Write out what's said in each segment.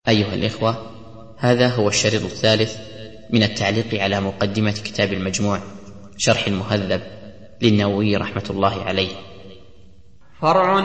أيها الإخوة، هذا هو الشريط الثالث من التعليق على مقدمة كتاب المجموع شرح المهذب للنووي رحمة الله عليه. فرع.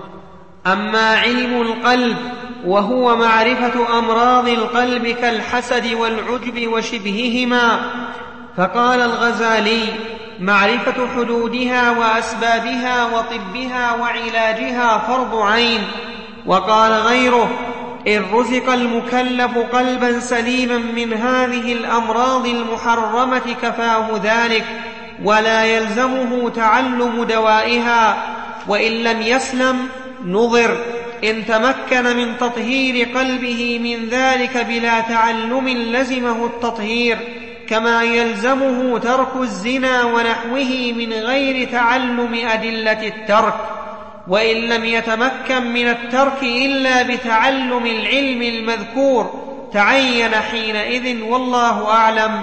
أما علم القلب وهو معرفة أمراض القلب كالحسد والعجب وشبههما، فقال الغزالي: معرفة حدودها وأسبابها وطبها وعلاجها فرض عين. وقال غيره: إن رزق المكلف قلبا سليما من هذه الأمراض المحرمة كفاه ذلك، ولا يلزمه تعلم دوائها، وإن لم يسلم نظر إن تمكن من تطهير قلبه من ذلك بلا تعلم لزمه التطهير، كما يلزمه ترك الزنا ونحوه من غير تعلم أدلة الترك. وإن لم يتمكن من الترك إلا بتعلم العلم المذكور تعين حينئذ، والله أعلم.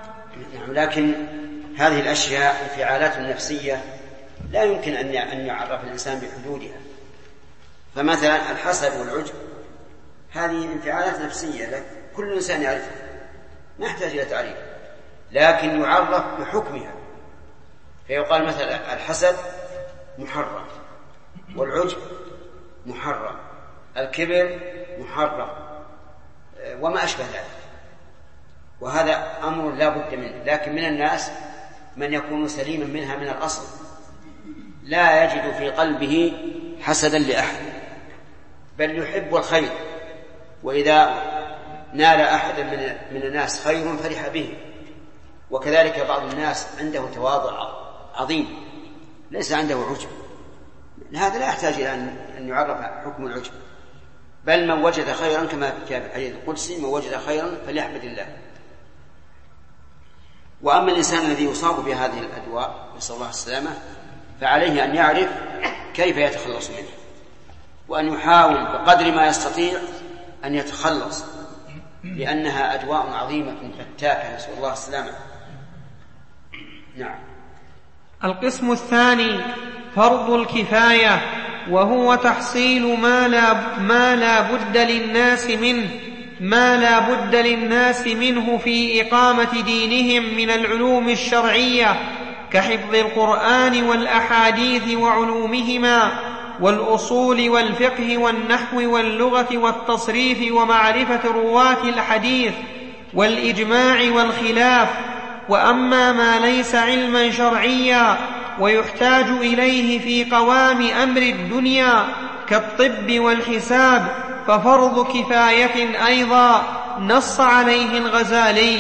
لكن هذه الأشياء انفعالات نفسية لا يمكن أن يعرف الإنسان بحدودها. فمثلا الحسد والعجب هذه انفعالات نفسية كل إنسان يعرفها، ما يحتاج إلى تعريف، لكن يعرف بحكمها. فيقال مثلا الحسد محرم، والعجب محرم، الكبر محرم، وما أشبه ذلك. وهذا أمر لا بد منه. لكن من الناس من يكون سليما منها من الأصل، لا يجد في قلبه حسدا لأحد، بل يحب الخير، وإذا نال أحد من الناس خير فرح به. وكذلك بعض الناس عنده تواضع عظيم ليس عنده عجب، هذا لا يحتاج إلى أن يعرف حكم العجب، بل من وجد خيرا كما في الحديث القدسي: من وجد خيرا فليحمد الله. وأما الإنسان الذي يصاب بهذه الأدواء نسأل الله السلامة، فعليه أن يعرف كيف يتخلص منه، وأن يحاول بقدر ما يستطيع أن يتخلص، لأنها أدواء عظيمة فتاكة نسأل الله السلامة. نعم. القسم الثاني فرض الكفاية، وهو تحصيل ما لا بد للناس منه في إقامة دينهم من العلوم الشرعية، كحفظ القرآن والأحاديث وعلومهما، والأصول والفقه والنحو واللغة والتصريف ومعرفة رواة الحديث والإجماع والخلاف. وأما ما ليس علما شرعيا ويحتاج إليه في قوام أمر الدنيا كالطب والحساب ففرض كفاية أيضا، نص عليه الغزالي.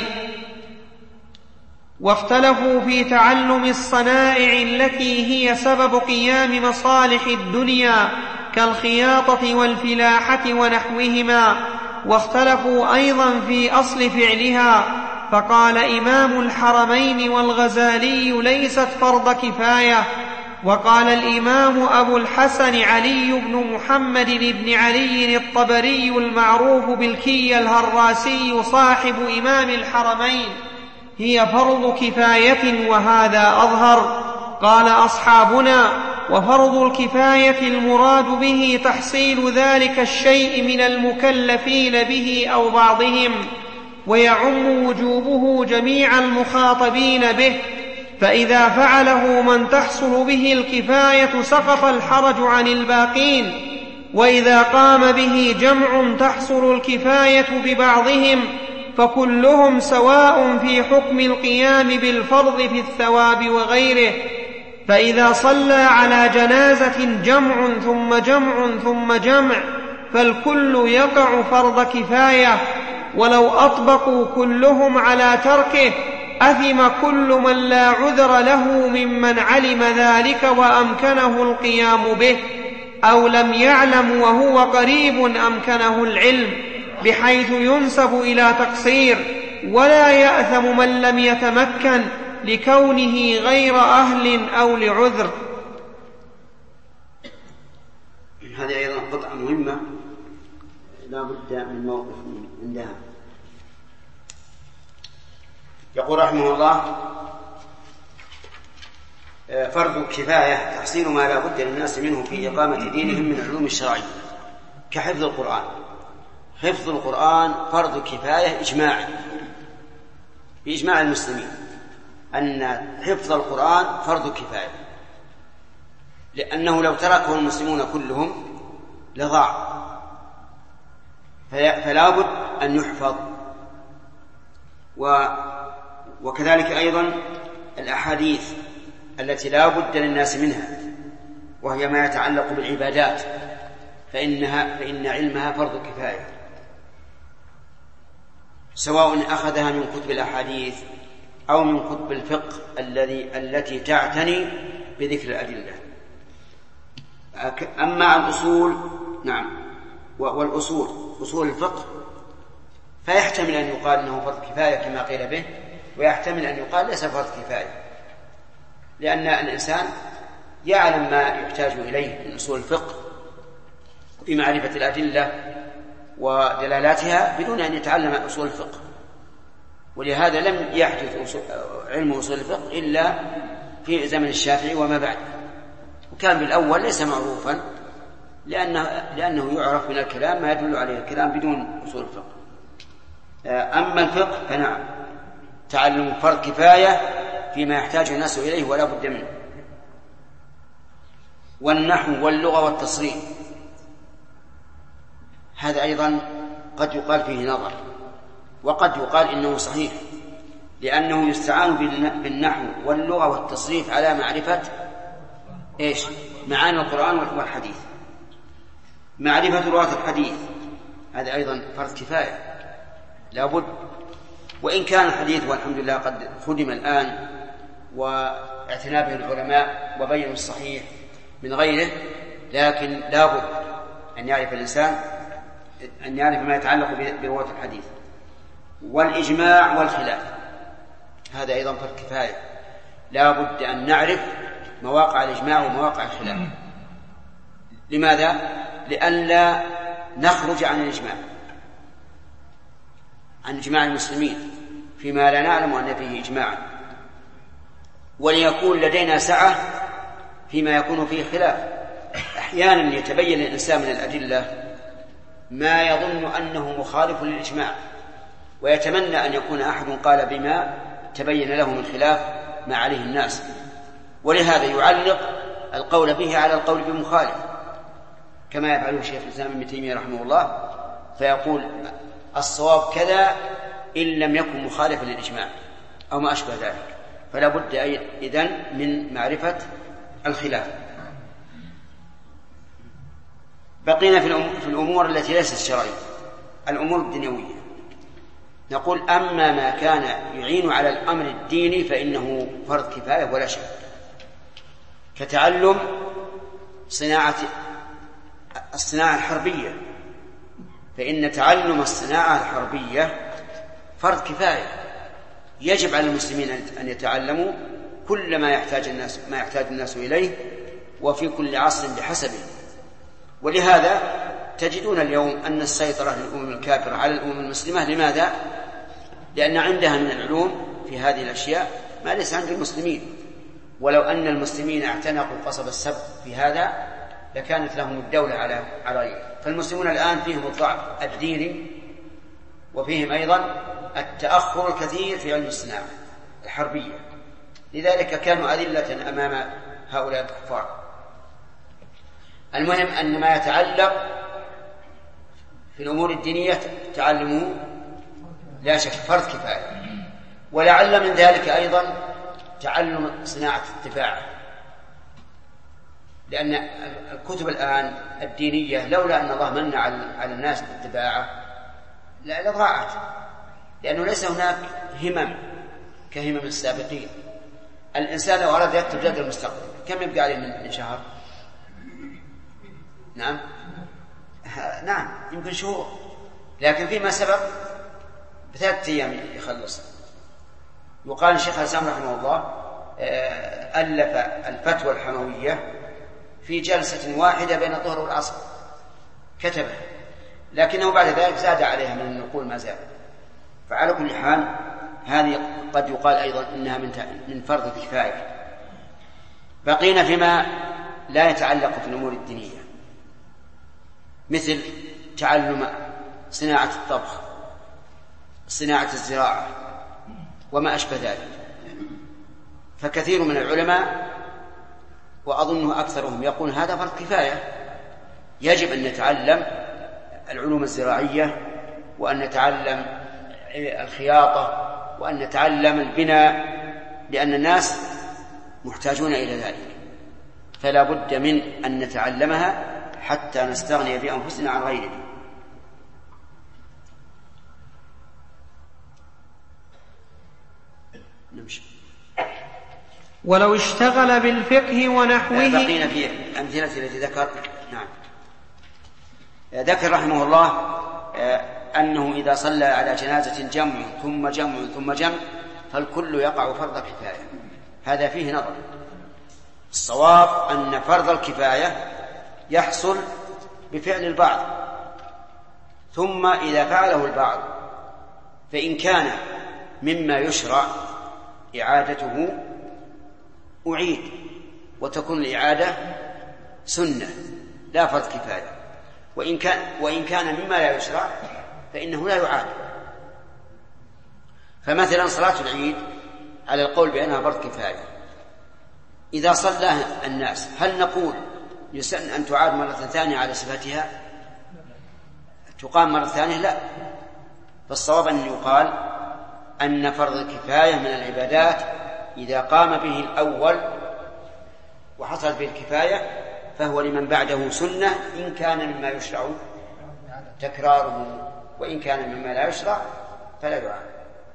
واختلفوا في تعلم الصنائع التي هي سبب قيام مصالح الدنيا كالخياطة والفلاحة ونحوهما، واختلفوا أيضا في أصل فعلها. فقال إمام الحرمين والغزالي: ليست فرض كفاية. وقال الإمام أبو الحسن علي بن محمد بن علي الطبري المعروف بالكي الهراسي صاحب إمام الحرمين: هي فرض كفاية، وهذا أظهر. قال أصحابنا: وفرض الكفاية المراد به تحصيل ذلك الشيء من المكلفين به أو بعضهم، ويعم وجوبه جميع المخاطبين به، فإذا فعله من تحصل به الكفاية سقط الحرج عن الباقين، وإذا قام به جمع تحصل الكفاية ببعضهم فكلهم سواء في حكم القيام بالفرض في الثواب وغيره. فإذا صلى على جنازة جمع ثم جمع ثم جمع فالكل يقع فرض كفاية، ولو أطبقوا كلهم على تركه أثم كل من لا عذر له ممن علم ذلك وأمكنه القيام به، أو لم يعلم وهو قريب أمكنه العلم، بحيث ينسب إلى تقصير. ولا يأثم من لم يتمكن لكونه غير أهل أو لعذر. هذه أيضا قطعة مهمة لا بد من موقف عندها. يقول رحمه الله: فرض الكفاية تحصيل ما لا بد للناس منه في إقامة دينهم من العلوم الشرعية كحفظ القرآن. حفظ القرآن فرض كفاية إجماعا بإجماع المسلمين أن حفظ القرآن فرض كفاية، لأنه لو تركه المسلمون كلهم لضاع، فلا بد أن يحفظ. وكذلك أيضا الأحاديث التي لا بد للناس منها، وهي ما يتعلق بالعبادات، فإن علمها فرض كفاية، سواء أخذها من كتب الأحاديث أو من كتب الفقه التي تعتني بذكر الأدلة. أما الأصول والأصول أصول الفقه فيحتمل أن يقال أنه فرض كفاية كما قيل به، ويحتمل أن يقال ليس فرض كفاية، لأن الإنسان يعلم ما يحتاج إليه من أصول الفقه في معرفة الأدلة ودلالاتها بدون أن يتعلم أصول الفقه. ولهذا لم يحدث علم أصول الفقه إلا في زمن الشافعي وما بعد، وكان بالأول ليس معروفا لأنه يعرف من الكلام ما يدل عليه الكلام بدون أصول الفقه. أما الفقه فنعم تعلم فرض كفاية فيما يحتاج الناس إليه ولا بد منه. والنحو واللغة والتصريف هذا أيضا قد يقال فيه نظر، وقد يقال إنه صحيح، لأنه يستعان بالنحو واللغة والتصريف على معرفة معاني القرآن والحديث. معرفة رواة الحديث هذا أيضا فرض كفاية لا بد، وإن كان الحديث والحمد لله قد خدم الآن واعتنى به العلماء وبينوا الصحيح من غيره، لكن لا بد أن يعرف الإنسان ما يتعلق برواة الحديث. والإجماع والخلاف هذا أيضا فرض كفاية، لا بد أن نعرف مواقع الإجماع ومواقع الخلاف. لماذا؟ لئلا نخرج عن إجماع المسلمين فيما لا نعلم أن فيه إجماعا، وليكون لدينا سعة فيما يكون فيه خلاف. أحيانا يتبين للإنسان من الأدلة ما يظن أنه مخالف للإجماع، ويتمنى أن يكون أحد قال بما تبين له من خلاف ما عليه الناس، ولهذا يعلق القول به على القول بمخالف، كما يفعله شيخ الإسلام ابن تيمية رحمه الله، فيقول الصواب كذا إن لم يكن مخالفا للإجماع أو ما أشبه ذلك. فلا بد إذن من معرفة الخلاف. بقينا في الأمور التي ليست شرعية، الأمور الدنيوية. نقول أما ما كان يعين على الأمر الديني فإنه فرض كفاية ولا شك، كتعلم الصناعة الحربية، فإن تعلم الصناعة الحربية فرض كفاية، يجب على المسلمين أن يتعلموا كل ما يحتاج الناس إليه، وفي كل عصر بحسبه. ولهذا تجدون اليوم أن السيطرة للأمم الكافرة على الأمم المسلمة. لماذا؟ لأن عندها من العلوم في هذه الأشياء ما ليس عند المسلمين، ولو أن المسلمين اعتنقوا قصب السبق في هذا لكانت لهم الدولة على رأيه. فالمسلمون الآن فيهم الضعف الديني، وفيهم أيضا التأخر الكثير في علم الصناعة الحربية، لذلك كانوا أذلة أمام هؤلاء الكفار. المهم أن ما يتعلق في الأمور الدينية تعلموا لا شك فرض كفاية. ولعل من ذلك أيضا تعلم صناعة الدفاع، لأن الكتب الآن الدينية لولا أن الله من على الناس بالدفاع لضاعت، لأنه ليس هناك همم كهمم السابقين. الإنسان لو أراد يكتب جدول المستقبل كم يبقى عليه من شهر؟ نعم يمكن شهور، لكن فيما سبق ب3 أيام يخلص. وقال الشيخ الإسلام رحمه الله ألف الفتوى الحموية في جلسة واحدة بين الظهر والعصر كتبه، لكنه بعد ذلك زاد عليها من النقول ما زاد. فعلى كل حال هذه قد يقال أيضا إنها من فرض الكفاية. بقينا فيما لا يتعلق في الأمور الدينية، مثل تعلم صناعة الطبخ، صناعة الزراعة وما أشبه ذلك. فكثير من العلماء وأظنه أكثرهم يقول هذا فرض كفاية، يجب أن نتعلم العلوم الزراعية، وأن نتعلم الخياطة، وأن نتعلم البناء، لأن الناس محتاجون إلى ذلك، فلا بد من أن نتعلمها حتى نستغني بأنفسنا عن غيرنا. نمشي. ولو اشتغل بالفقه ونحوه. بقينا في أمثلة التي ذكر. نعم. ذكر رحمه الله أنه إذا صلى على جنازة جمع ثم جمع ثم جمع فالكل يقع فرض كفاية. هذا فيه نظر. الصواب أن فرض الكفاية يحصل بفعل البعض، ثم إذا فعله البعض فإن كان مما يشرع إعادته أعيد، وتكون الإعادة سنة لا فرض كفاية. وإن كان مما لا يشرع فإنه لا يعاد. فمثلا صلاة العيد على القول بأنها فرض كفاية، إذا صلى الناس هل نقول يسن أن تعاد مرة ثانية على صفتها، تقام مرة ثانية؟ لا. فالصواب أن يقال أن فرض الكفاية من العبادات إذا قام به الأول وحصل به الكفاية فهو لمن بعده سنة، إن كان مما يشرع تكراره، وإن كان مما لا يشرع فلا يعاد.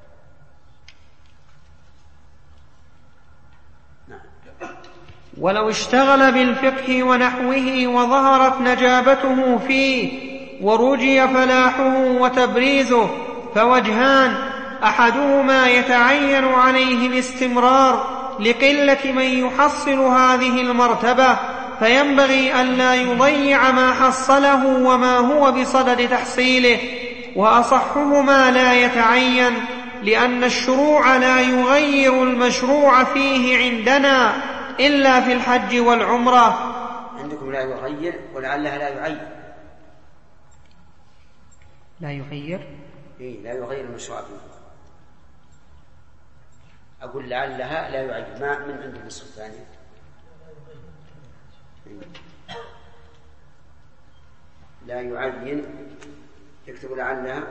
ولو اشتغل بالفقه ونحوه وظهرت نجابته فيه ورجي فلاحه وتبريزه فوجهان: أحدهما يتعين عليه الاستمرار لقلة من يحصل هذه المرتبة، فينبغي ألا يضيع ما حصله وما هو بصدد تحصيله، وأصحهما لا يتعين، لأن الشروع لا يغير المشروع فيه عندنا إلا في الحج والعمرة. عندكم لا يغير ولعلها لا يعين. لا يغير؟ لا يغير المشروع فيه. أقول لعلها لا يعين. ما من عند النصف الثاني لا يعين، يكتب لعلها.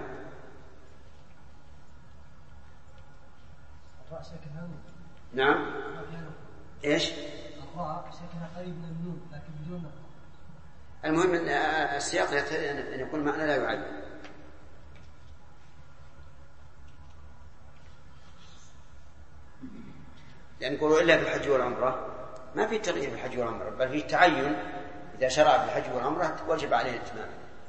نعم. ايش؟ الراء ساكنة قريب من النون لكن بدون. المهم ان السياق ان يكون معنى لا يعين. لأن يقولوا إلا في الحج والعمرة، ما في تغيير في الحج والعمرة، بل في تعين. إذا شرع في الحج والعمرة وجب عليه الإتمام.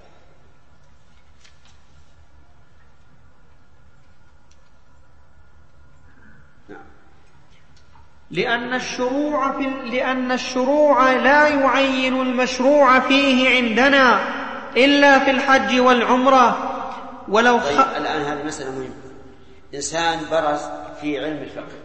لأن الشروع لا يعين المشروع فيه عندنا إلا في الحج والعمرة. ولو الآن هذه مسألة مهمة. إنسان برز في علم الفقه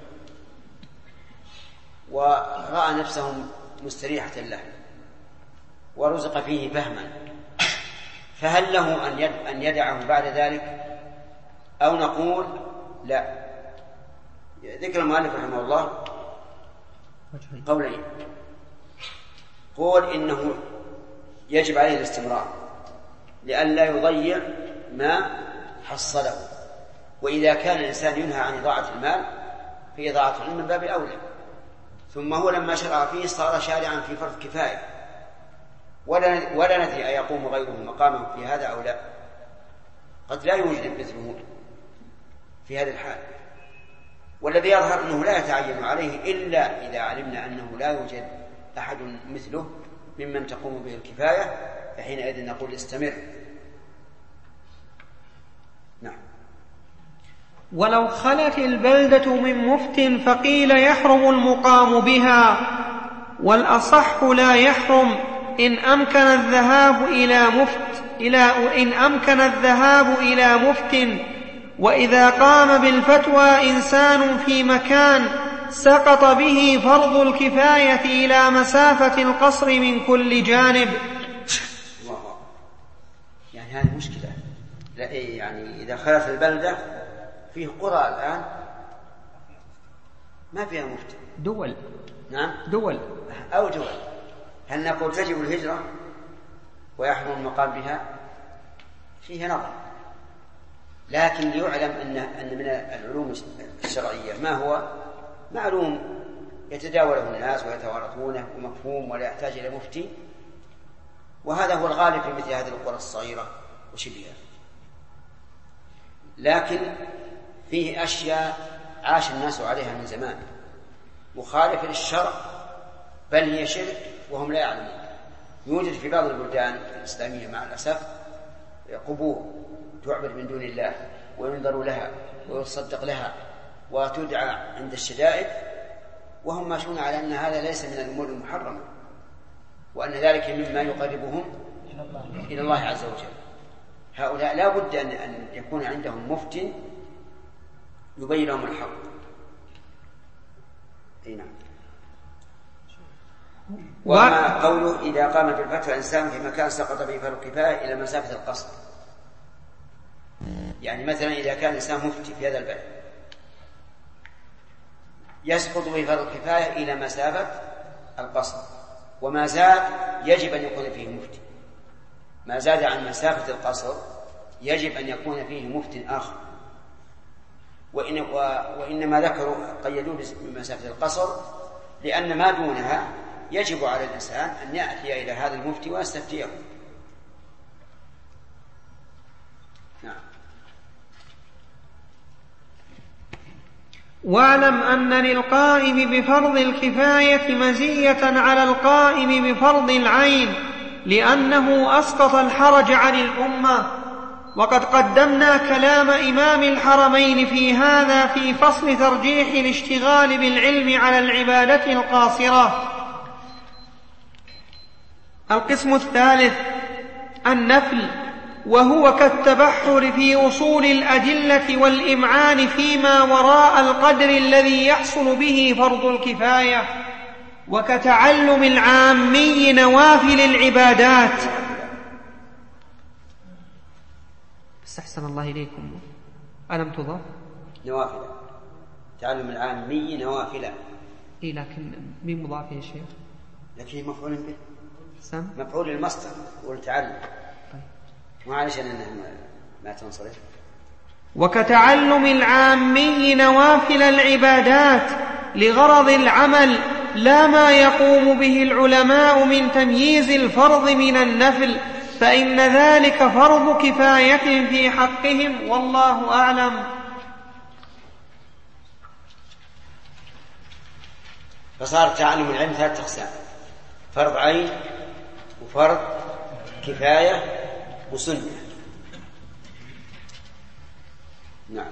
ورأى نفسه مستريحة له ورزق فيه فهما، فهل له أن يدعه بعد ذلك أو نقول لا؟ ذكر المؤلف رحمه الله قولين: قول إنه يجب عليه الاستمرار لئلا يضيع ما حصله، وإذا كان الإنسان ينهى عن إضاعة المال فإضاعة العلم من باب أولى. ثم هو لما شرع فيه صار شارعا في فرض كفاية، ولا ندري أيقوم غيره مقامه في هذا أو لا. قد لا يوجد مثله في هذا الحال، والذي يظهر أنه لا يتعين عليه إلا إذا علمنا أنه لا يوجد أحد مثله ممن تقوم به الكفاية، فحينئذ نقول استمر. نعم. ولو خلت البلدة من مفت فقيل يحرم المقام بها، والأصح لا يحرم إن أمكن الذهاب إلى مفت. وإذا قام بالفتوى إنسان في مكان سقط به فرض الكفاية إلى مسافة القصر من كل جانب. يعني هذه مشكلة. يعني إذا خلت البلدة فيه قرى الآن ما فيها مفتي. دول. نعم دول أو دول. هل نقول تجب الهجرة ويحرم المقام بها؟ فيه نظر، لكن ليعلم أن من العلوم الشرعية ما هو معلوم يتداوله الناس ويتوارثونه ومفهوم ولا يحتاج إلى مفتي، وهذا هو الغالب في مثل هذه القرى الصغيرة وشبهها. لكن فيه أشياء عاش الناس عليها من زمان مخالفة للشرع، بل هي شرك وهم لا يعلمون. يوجد في بعض البلدان الإسلامية مع الأسف قبور تعبد من دون الله وينذر لها ويصدق لها وتدعى عند الشدائد، وهم ماشون على أن هذا ليس من الأمور المحرمة، وأن ذلك مما يقربهم إلى الله عز وجل. هؤلاء لا بد أن يكون عندهم مفتي يبين لهم الحق. نعم. وما قوله إذا قام بالفتوى الإنسان في مكان سقط به فرض الكفاية إلى مسافة القصر، يعني مثلا إذا كان الإنسان مفتي في هذا البلد يسقط به فرض الكفاية إلى مسافة القصر، وما زاد يجب أن يكون فيه مفتي. ما زاد عن مسافة القصر يجب أن يكون فيه مفتي آخر. وإنما ذكروا قيدوا بمسافة القصر لأن ما دونها يجب على الإنسان أن يأتي إلى هذا المفتي ويستفتيه. نعم. واعلم أن للقائم بفرض الكفاية مزية على القائم بفرض العين، لأنه أسقط الحرج عن الأمة. وقد قدمنا كلام إمام الحرمين في هذا في فصل ترجيح الاشتغال بالعلم على العبادة القاصرة. القسم الثالث النفل، وهو كالتبحر في وصول الأدلة والإمعان فيما وراء القدر الذي يحصل به فرض الكفاية، وكتعلم العامي نوافل العبادات. استحسن الله إليكم، ألم تضاف نوافل؟ تعلم العامي نوافل. إيه لكن مين مضاف يا شيخ؟ لكن مفعول به، سم مفعول المصدر والتعلم. معلش أنها ما تنصرف. وكتعلم العامي نوافل العبادات لغرض العمل، لا ما يقوم به العلماء من تمييز الفرض من النفل، فإن ذلك فرض كفاية في حقهم، والله أعلم. فصار تعلم العلم 3 أقسام: فرض عين وفرض كفاية وسنة. نعم.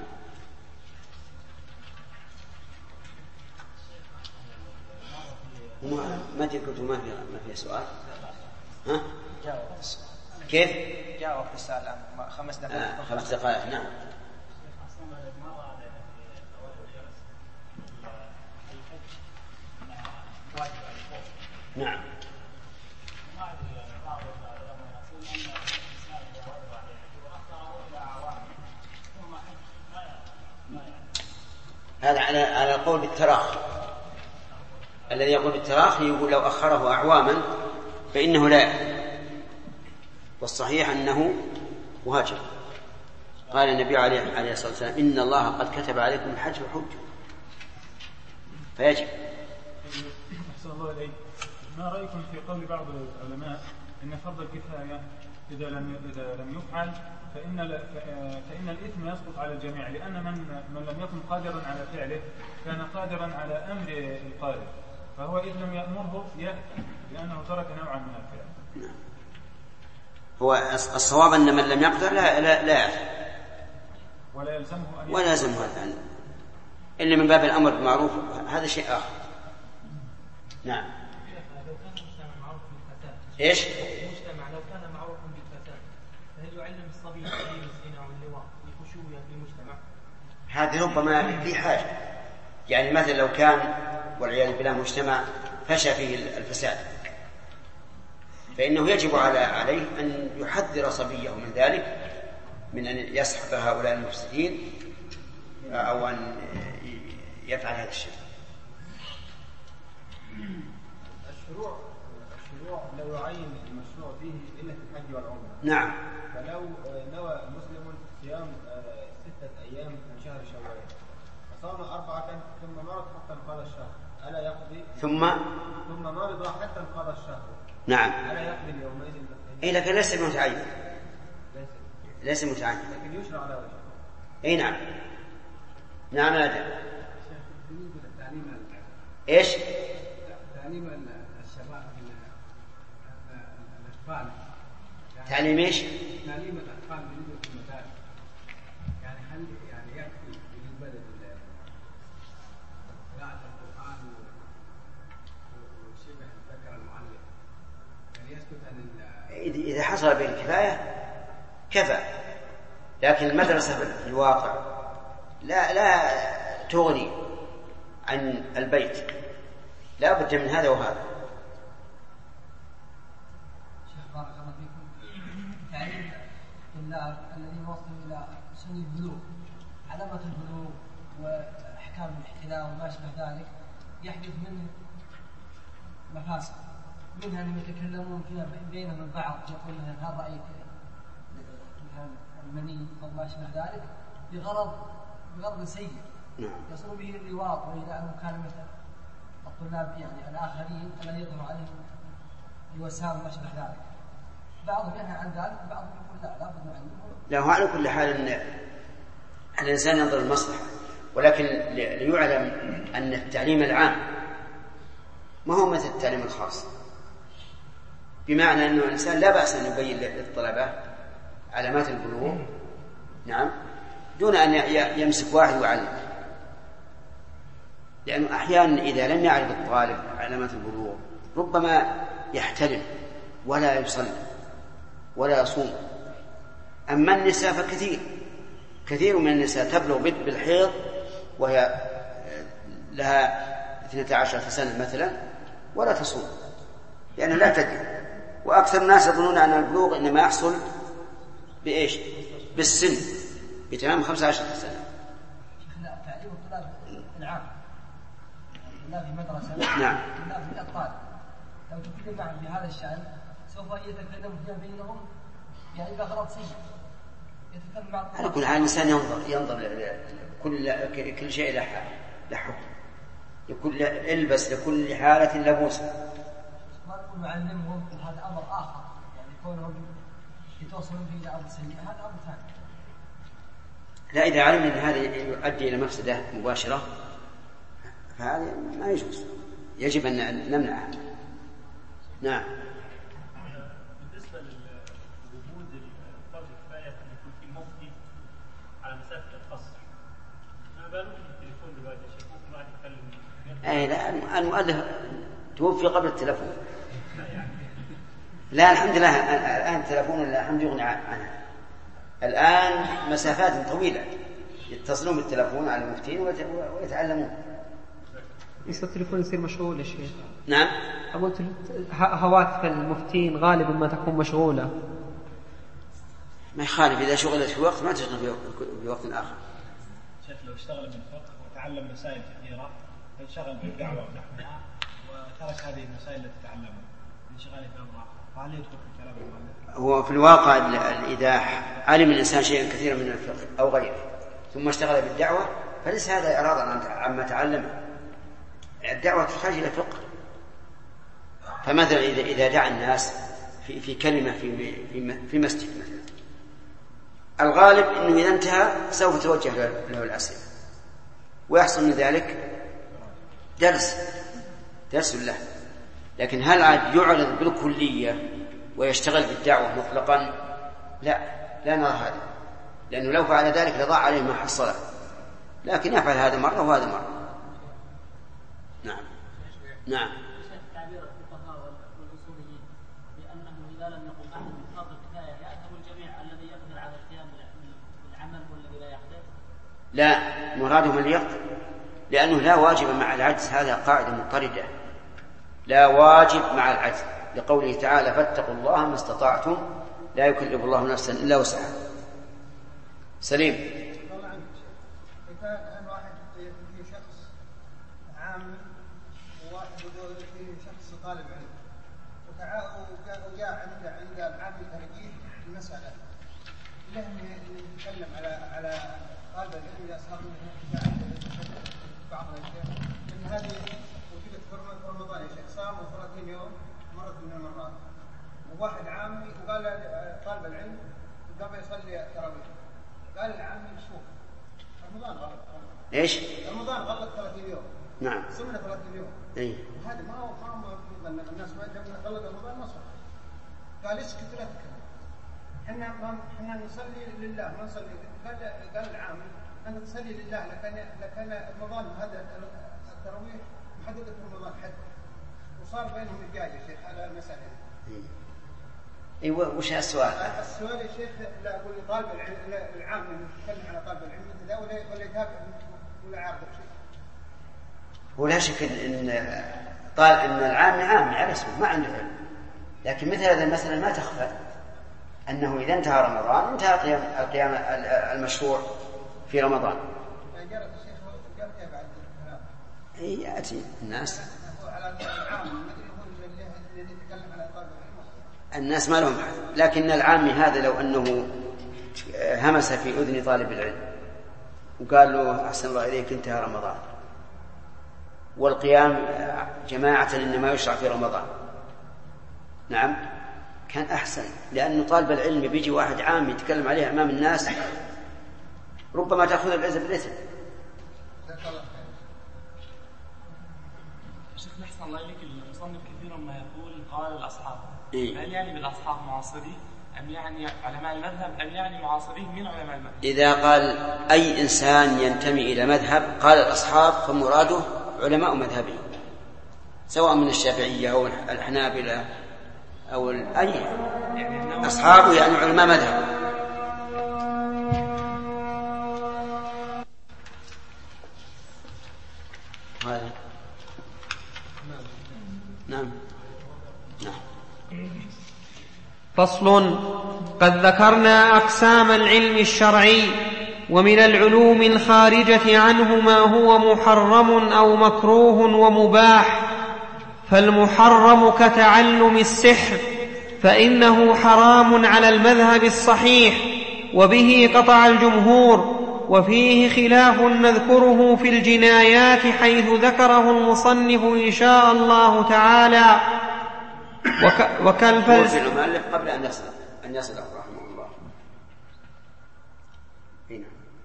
ما تقولوا ما في سؤال؟ ها؟ كيف؟ جاء وقت السؤال 5 دقائق. 5 دقائق. نعم. نعم. هذا على القول بالتراخي. الذي يقول بالتراخي يقول لو أخره أعواما فإنه لا يأثم، والصحيح أنه واجب. قال النبي عليه الصلاة والسلام: إن الله قد كتب عليكم الحج وحج، فيجب. أحسن الله إليك. ما رأيكم في قول بعض العلماء إن فرض الكفاية إذا لم يفعل فإن الإثم يسقط على الجميع، لأن من لم يكن قادرا على فعله كان قادرا على أمر القادر، فهو إذ لم يأمره يأثم لأنه ترك نوعا من الفعل. هو الصواب أن من لم يقدر لا يأثم ولا يلزمه أن إلا من باب الأمر بالمعروف، هذا شيء آخر. نعم. إيش؟ المجتمع لو كان معروفا بالفساد فهل يعلم الصبي تحريم الزنا واللواط لخشوعه في المجتمع؟ هذه ربما في حاجة، يعني مثلا لو كان والعياذ بالله مجتمع فشى فيه الفساد فإنه يجب عليه أن يحذر صبيه من ذلك من أن يسحق هؤلاء المفسدين أو أن يفعل هذا الشيء. الشروع لو يعين المشروع فيه إلا في الحج والعمرة. نعم. فلو نوى مسلم صيام 6 أيام من شهر شوال فصام 4 ثم مرض حتى انقضى الشهر ألا يقضي؟ ثم مرض حتى انقضى الشهر. نعم. ألا يقضي يومئذ؟ إيه لكن ليس متعين. ليس متعين. لكن يشرع على وجهه. إيه نعم. نعم هذا. إيش؟ تعليم الشباب الأطفال. تعليم إيش؟ تعليم الأطفال بالنسبة للمدارس. يعني هل يكفي بالنسبة لقراءة القرآن وشبه الذكر المعلم يعني يسكت عن إذا حصل به الكفاية كفى، لكن المدرسة في الواقع لا تغني عن البيت، لا بد من هذا وهذا. شيخ بارك الله فيكم، تعليم الطلاب الذين وصلوا إلى سن البلوغ علامة البلوغ وأحكام الاحتلال وما شابه ذلك يحدث منه مفاسد، منها أنهم يتكلمون فيها بينهم البعض يقول هل رأيك المني أو ما شابه ذلك بغرض سيء يصل به اللواط وإلى مكالمة الطلاب يعني الآخرين الذين يظهر عليهم الوسام وما شابه ذلك. بعضهم ينهى عن ذلك وبعضهم يقول لا بد من علمه. لا، هو على كل حال أن الإنسان ينظر المصلحة، ولكن ليعلم أن التعليم العام ما هو مثل التعليم الخاص، بمعنى أنه الإنسان لا بأس أن يبين للطلبة علامات البلوغ نعم دون أن يمسك واحد ويعلم، لأنه أحيانا إذا لم يعرف الطالب علامات البلوغ ربما يحتلم ولا يصلي ولا يصوم. أما النساء فكثير من النساء تبلغ بالحيض وهي لها 12 سنة مثلا ولا تصوم لأنها لا تدري، وأكثر الناس يظنون أن البلوغ إنما يحصل بإيش؟ بالسن بتمام 15 سنة. شيخنا تعليم الطلاب العام لا في مدرسة نعم لا في الأطفال لو تكلم معهم في هذا الشأن سوف يتكلمون فيها بينهم يعني بغرض سيء يتكلم مع على كل حال الإنسان ينظر كل شيء له حكم، يقول البس لكل حالة لبوسا. ما نقول نعلمهم هذا أمر آخر، يعني كونهم يتوصلون به إلى أمر سيء هذا أمر ثاني. لا، إذا علمنا أن هذا يؤدي إلى مفسدة مباشرة فهذا ما يجوز، يجب أن نمنعه. نعم. بالنسبة لوجود فرض كفاية أن يكون في مفتي على مسافة القصر، ما بالك بالتليفون دلوقتي يا شيخ ممكن واحد يتكلم؟ أي لا، المؤلف توفي قبل التلفون. لا الحمد لله الآن التلفون الحمد يغني عنها. الآن مسافات طويلة يتصلون بالتلفون على المفتين ويتعلمون. يصير التلفون يصير مشغول يا شيخ. نعم. أقول هواتف المفتين غالبا ما تكون مشغولة. ما يخالف إذا شغلت في وقت ما تشغل في وقت آخر. شيخ لو اشتغل بالفقه وتعلم مسائل كثيرة انشغل بالدعوة ونحوها وترك هذه المسائل التي تعلمها انشغاله في أمر آخر، فهل يدخل في كلام المؤلف؟ هو في الواقع إذا علم الإنسان شيئا كثيرا من الفقه أو غيره ثم اشتغل بالدعوة فليس هذا إعراضا عما تعلمه. الدعوة تحتاج إلى فقه. فمثلا إذا دعا الناس في كلمة في مسجد مثلا، الغالب أنه إذا انتهى سوف توجه له الأسئلة ويحصل من ذلك درس له. لكن هل عاد يعرض بالكلية ويشتغل بالدعوة مطلقا؟ لا نرى هذا، لأنه لو فعل ذلك لضاع عليه ما حصله، لكن يفعل هذا مرة وهذا مرة. نعم. تعبير الفقهاء والأصوليين بأنه إذا لم يقم أحد من فرض الكفاية يأثم الجميع الذي يقدر على القيام بالعمل والذي لا يقدر. لا، مرادهم من يقدر، لأنه لا واجب مع العجز، هذا قاعدة مضطردة. لا واجب مع العجز، لقوله تعالى فاتقوا الله ما استطعتم لا يكلف الله نفسا إلا وسعها. سليم. والله عنك إذا كان واحد فيه شخص عام وواحد فيه شخص طالب علم وجاء عند العامل ترجيح المسألة لهم يتكلم على طالب العلم لأصحاب بعض الأشياء إن هذه وجدت في رمضان يا شيخ صام 30 يوم مرة من المرات وواحد عامي وقال طالب العلم قبل يصلي تراويح قال العامي شوف رمضان غلط ايش؟ رمضان غلط 30 يوم. نعم. صمنا 30 يوم. اي. هذا ما هو مفروض الناس ما جبنا غلط رمضان ما صار. قال اسكت لا تتكلم. احنا نصلي لله ما نصلي. قال العامل انت تصلي لله لكن رمضان هذا التراويح محدده في رمضان حد. وصار بينهم الجاي يا شيخ على المسألة. ايوه وش السؤال؟ السؤال يا شيخ لا اقول طالب العام يتكلم على طالب العلم ذا ولا يتابع ولا عارف شيء. هو لا شك ان العام عام على اسمه ما عنده علم، لكن مثل هذا المسألة ما تخفى انه اذا انتهى رمضان انتهى القيام المشروع في رمضان. جرت الشيخ جرت بعد الكلام. اي ياتي الناس على العام ما ادري هو اللي يتكلم على طالب العلم. الناس ما لهم حد، لكن العامي هذا لو أنه همس في أذن طالب العلم وقال له أحسن الله إليك انتهى رمضان والقيام جماعة إنما يشرع في رمضان، نعم كان أحسن، لأنه طالب العلم بيجي واحد عام يتكلم عليه أمام الناس ربما تأخذ العزة بالإثم. شيخ نحسن الله إليك المصنف كثيرا ما يقول قال الأصحاب، إيه؟ هل يعني بالأصحاب معاصرين أم يعني علماء المذهب أم يعني معاصرين من علماء المذهب؟ إذا قال أي إنسان ينتمي إلى مذهب قال الأصحاب فمراده علماء مذهبه سواء من الشافعية أو الحنابلة أو أي يعني أصحابه يعني علماء مذهب. هذا نعم. فصل. قد ذكرنا أقسام العلم الشرعي، ومن العلوم الخارجة عنه ما هو محرم أو مكروه ومباح. فالمحرم كتعلم السحر فإنه حرام على المذهب الصحيح، وبه قطع الجمهور، وفيه خلاف نذكره في الجنايات حيث ذكره المصنف إن شاء الله تعالى. وكالفلسفة المؤلف قبل أن يصل رحمه الله. هنا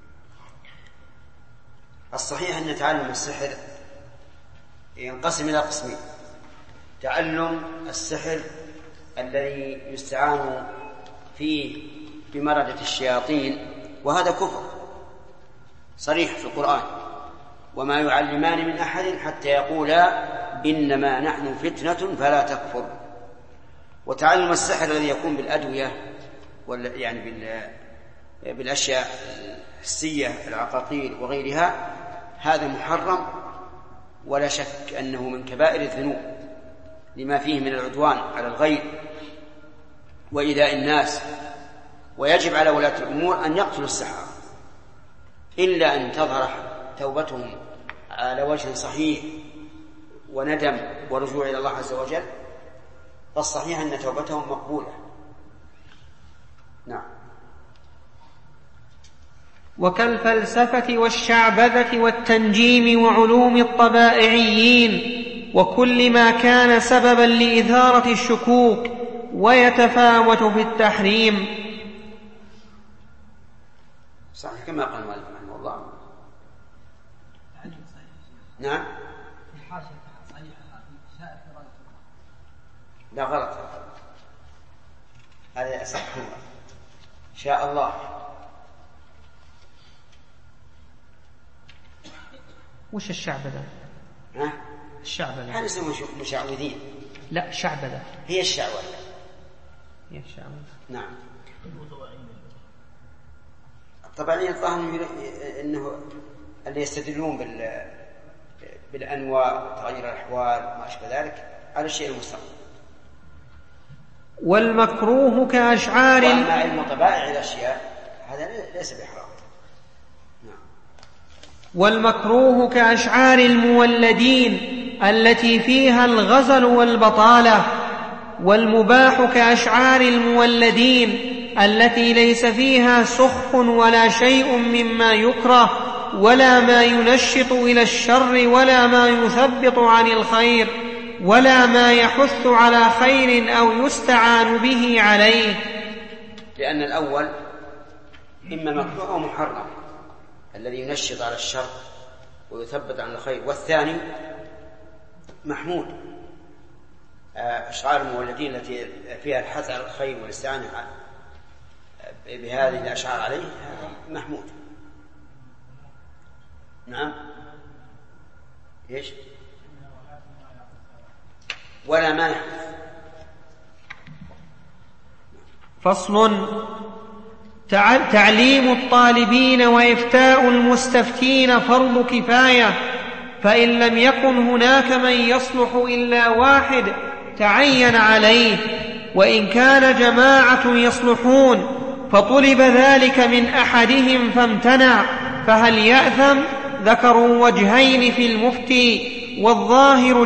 الصحيح أن تعلم السحر ينقسم إلى قسمين: تعلم السحر الذي يستعان فيه بمردة الشياطين، وهذا كفر صريح في القرآن: وما يعلمان من أحد حتى يقولا إنما نحن فتنة فلا تكفر. وتعلم السحر الذي يكون بالأدوية يعني بالأشياء الحسية العقاقير وغيرها، هذا محرم ولا شك أنه من كبائر الذنوب لما فيه من العدوان على الغير وإيذاء الناس. ويجب على ولاة الأمور أن يقتلوا السحرة إلا أن تظهر توبتهم على وجه صحيح وندم ورجوع إلى الله عز وجل، فالصحيح أن توبتهم مقبولة. نعم. وكالفلسفة والشعبذة والتنجيم وعلوم الطبائعيين وكل ما كان سببا لإثارة الشكوك ويتفاوت في التحريم. صحيح كما قال مالك رحمه الله. نعم. لا غلط، هذا أصح شاء الله. وش الشعبذة؟ الشعبذة هل اسمه مشعوذين؟ لا، شعبذة هي الشعوذة. هي الشعوذة. نعم. طبعا الظاهر انه اللي يستدلون بالانواع وتغير الاحوال وما اشبه ذلك على الشيء المستقبل. والمكروه كأشعار وأما علم طبائع الأشياء هذا ليس بحرام. والمكروه كأشعار المولدين التي فيها الغزل والبطالة، والمباح كأشعار المولدين التي ليس فيها سخف ولا شيء مما يكره ولا ما ينشط إلى الشر ولا ما يثبط عن الخير ولا ما يحث على خير أو يستعان به عليه. لأن الأول إما مكروه أو محرم الذي ينشط على الشر ويثبت عن الخير، والثاني محمود أشعار المولدين التي فيها الحث على الخير والاستعانة بهذه الأشعار عليه محمود. نعم. إيش؟ ولا ما يحدث. فصل. تعليم الطالبين وإفتاء المستفتين فرض كفاية، فإن لم يكن هناك من يصلح إلا واحد تعين عليه، وإن كان جماعة يصلحون فطلب ذلك من أحدهم فامتنع فهل يأثم؟ ذكروا وجهين في المفتي، والظاهر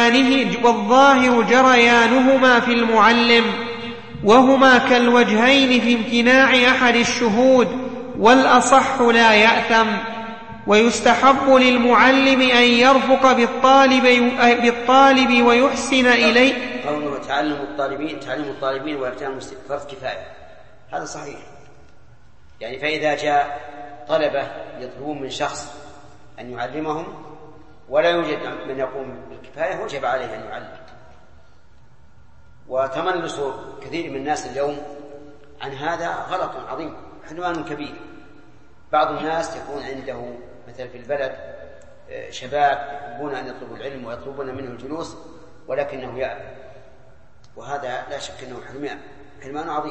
جريانهما في المعلم، وهما كالوجهين في امتناع أحد الشهود، والأصح لا يأثم. ويستحب للمعلم أن يرفق بالطالب ويحسن إليه. قوله تعلم الطالبين وإفتاء فرض كفاية، هذا صحيح. يعني فإذا جاء طلبة يطلبون من شخص أن يعلمهم ولا يوجد من يقوم بالكفاية وجب عليه أن يعلم. وتملص كثير من الناس اليوم عن هذا غلط عظيم، حرمان كبير. بعض الناس يكون عنده مثل في البلد شباب يحبون أن يطلبوا العلم ويطلبون منه الجلوس ولكنه يأبى، وهذا لا شك أنه حرمان عظيم.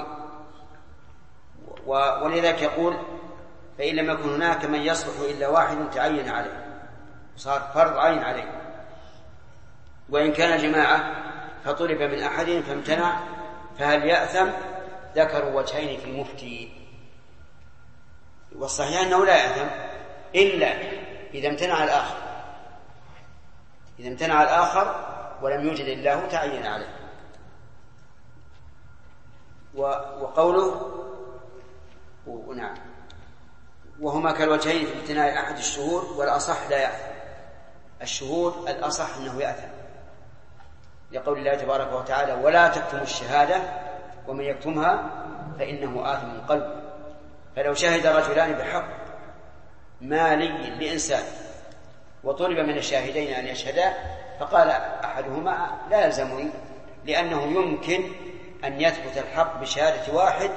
ولذلك يقول فإن لم يكن هناك من يصلح إلا واحد تعين عليه، صار فرض عين عليه. وإن كان جماعة فطلب من أحدهم فامتنع فهل يأثم؟ ذكروا وجهين في المفتي، والصحيح أنه لا يأثم إلا إذا امتنع الآخر. إذا امتنع الآخر ولم يوجد الله تعين عليه. وقوله نعم وهما كالوجهين في امتناع أحد الشهود، والأصح لا يأثم. الشهود الأصح أنه يأثم، لقول الله تبارك وتعالى ولا تكتموا الشهادة ومن يكتمها فإنه آثم قلبه. فلو شهد رجلان بحق مالي لإنسان وطلب من الشاهدين أن يشهدا فقال أحدهما لا يلزمني، لأنه يمكن أن يثبت الحق بشهادة واحد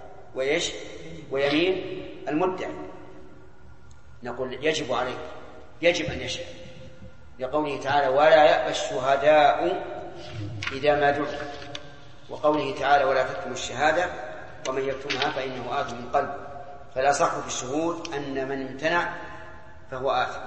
ويمين المدعي، نقول يجب عليه، يجب أن يشهد، لقوله تعالى ولا يأبى الشهداء إذا ما دعوا، وقوله تعالى ولا تكتموا الشهادة ومن يكتمها فإنه آثم من قلبه. فالأصح في الشهود أن من امتنع فهو آثم.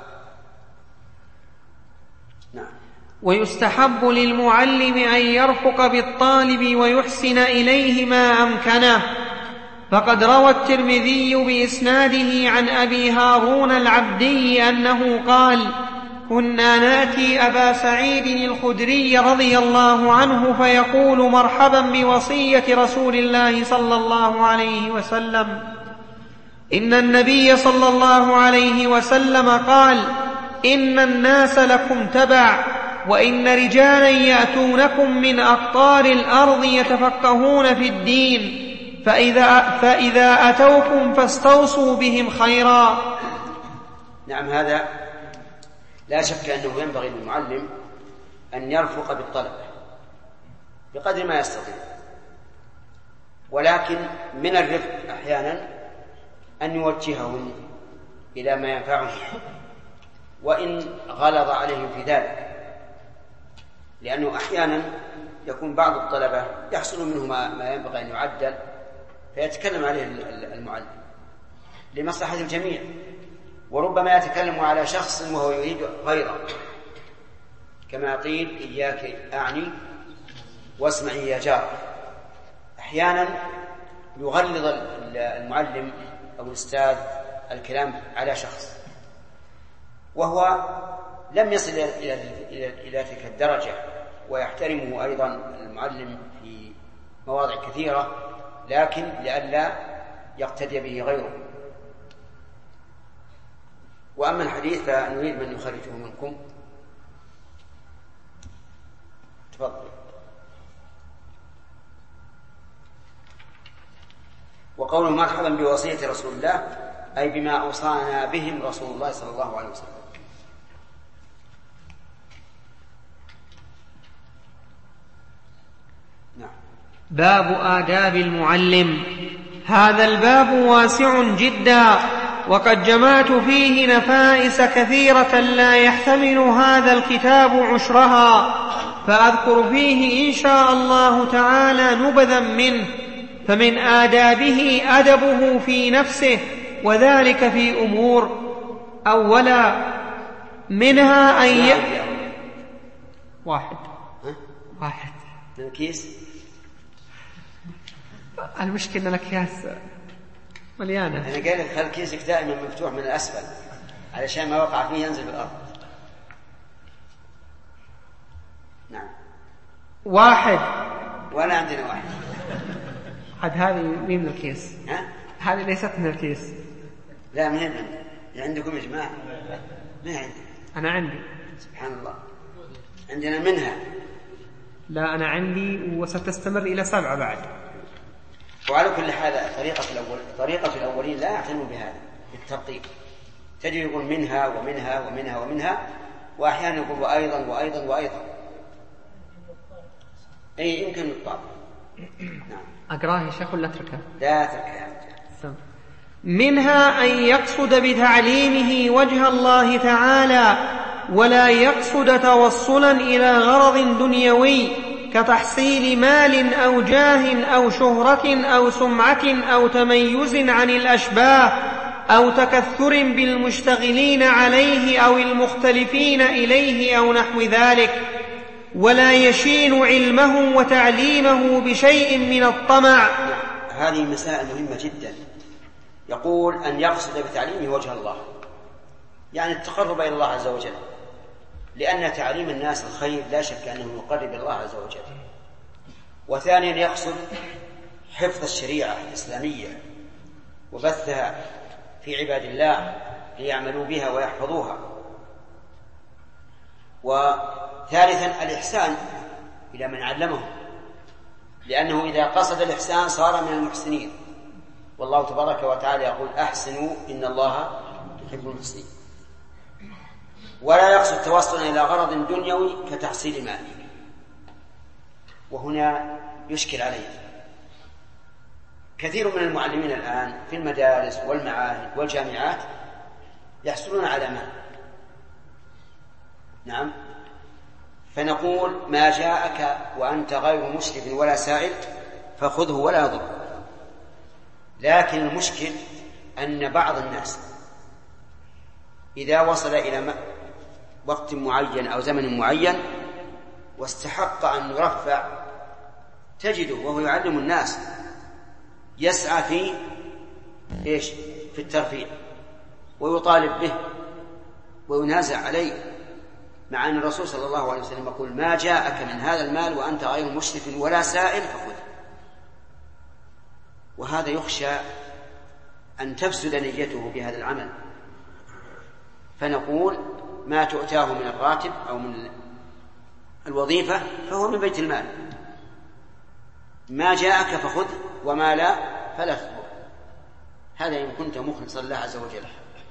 نعم. ويستحب للمعلم أن يرفق بالطالب ويحسن إليه ما أمكنه، فقد روى الترمذي بإسناده عن أبي هارون العبدي أنه قال كنا نأتي أبا سعيد الخدري رضي الله عنه فيقول مرحبا بوصية رسول الله صلى الله عليه وسلم. إن النبي صلى الله عليه وسلم قال إن الناس لكم تبع، وإن رجالا يأتونكم من أقطار الأرض يتفقهون في الدين، فإذا أتوكم فاستوصوا بهم خيرا. نعم، هذا لا شك أنه ينبغي للمعلم أن يرفق بالطلبة بقدر ما يستطيع، ولكن من الرفق أحيانا أن يوجههم إلى ما ينفعهم وإن غلظ عليهم في ذلك، لأنه أحيانا يكون بعض الطلبة يحصل منه ما ينبغي أن يعدل فيتكلم عليه المعلم لمصلحة الجميع، وربما يتكلم على شخص وهو يريد غيره، كما قيل إياك أعني واسمعي يا جار. أحيانا يغلظ المعلم أو الأستاذ الكلام على شخص وهو لم يصل إلى تلك الدرجة، ويحترمه أيضا المعلم في مواضع كثيرة، لكن لئلا يقتدي به غيره. وأما الحديث فنريد من يخرجه منكم. تفضل. وقوله مرحبا بوصية رسول الله أي بما أوصانا بهم رسول الله صلى الله عليه وسلم. نعم. باب آداب المعلم. هذا الباب واسع جدا، وقد جمعت فيه نفائس كثيرة لا يحتمل هذا الكتاب عشرها، فأذكر فيه إن شاء الله تعالى نبذا منه. فمن آدابه أدبه في نفسه، وذلك في أمور. أولا منها أن واحد الكيس. المشكلة أن الأكياس مليانة. أنا قال لك خلي كيسك دائما مفتوح من الأسفل علشان ما وقع فيه ينزل بالأرض. نعم. واحد. وأنا عندنا واحد. هذه من الكيس. هذه ليست من الكيس. لا من عندكم يا جماعة؟ ما عندي. أنا عندي. سبحان الله. عندنا منها. لا أنا عندي وستستمر إلى 7 بعد. وعلى كل حال طريقة الأولين لا يعتنون بهذا بالترتيب. تجد يقول منها ومنها ومنها ومنها، وأحيانا يقول وأيضا وأيضا وأيضا. أي يمكن الطاق. نعم. أقراه يا شيخ ولا أتركه؟ لا أتركه. منها أن يقصد بتعليمه وجه الله تعالى، ولا يقصد توصلا إلى غرض دنيوي كتحصيل مال أو جاه أو شهرة أو سمعة أو تميز عن الأشباه أو تكثر بالمشتغلين عليه أو المختلفين إليه أو نحو ذلك. ولا يشين علمه وتعليمه بشيء من الطمع. هذه مسائل مهمة جدا. يقول أن يقصد بتعليمه وجه الله، يعني التقرب إلى الله عز وجل، لأن تعليم الناس الخير لا شك أنه يقرب إلى الله عز وجل. وثانيا يقصد حفظ الشريعة الإسلامية وبثها في عباد الله ليعملوا بها ويحفظوها. وثالثا الإحسان إلى من علمه، لأنه إذا قصد الإحسان صار من المحسنين، والله تبارك وتعالى يقول أحسنوا إن الله يحب المحسنين. ولا يقصد توصلا إلى غرض دنيوي كتحصيل مال. وهنا يشكل عليه كثير من المعلمين الآن في المدارس والمعاهد والجامعات يحصلون على مال. نعم. فنقول ما جاءك وأنت غير مشرف ولا سائل فخذه ولا يضر. لكن المشكل أن بعض الناس إذا وصل إلى وقت معين أو زمن معين واستحق أن يرفع تجده وهو يعلم الناس يسعى في الترفيع ويطالب به وينازع عليه، مع أن الرسول صلى الله عليه وسلم يقول ما جاءك من هذا المال وأنت غير مشرف ولا سائل فخذ. وهذا يخشى أن تفسد نيته بهذا العمل. فنقول ما تؤتاه من الراتب أو من الوظيفة فهو من بيت المال. ما جاءك فخذ وما لا فلا تخذ. هذا إن كنت مخلصا لله عز وجل.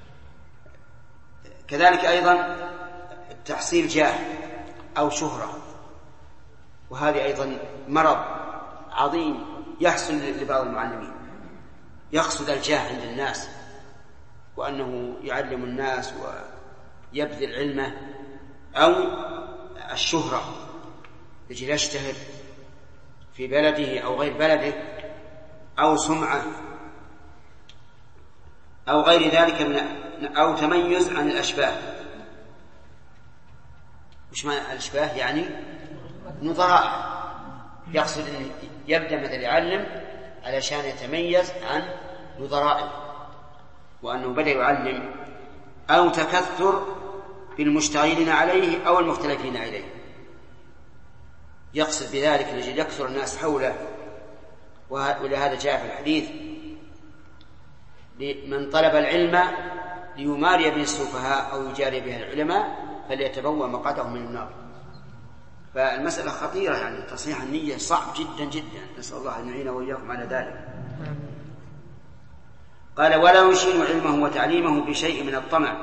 كذلك أيضا تحصيل جاه أو شهرة، وهذه أيضا مرض عظيم يحصل لبعض المعلمين. يقصد الجاه عند الناس وأنه يعلم الناس ويبذل علمه، أو الشهرة يجي يشتهر في بلده أو غير بلده، أو سمعة أو غير ذلك أو تميز عن الأشباه. وش معنى الأشباه؟ يعني نظراء. يقصد أن يبدأ مثل يعلم علشان يتميز عن نظرائه وأنه بدأ يعلم. أو تكثر بالمشتغلين عليه أو المختلفين عليه، يقصد بذلك لأجل يكثر الناس حوله. ولهذا جاء في الحديث: من طلب العلم ليماري به السفهاء أو يجاري به العلماء فليتبوأ مقعده من النار. فالمسألة خطيرة، يعني تصحيح النية صعب جدا جدا، نسأل الله أن يعين وإياكم على ذلك. قال: ولا يشين علمه وتعليمه بشيء من الطمع.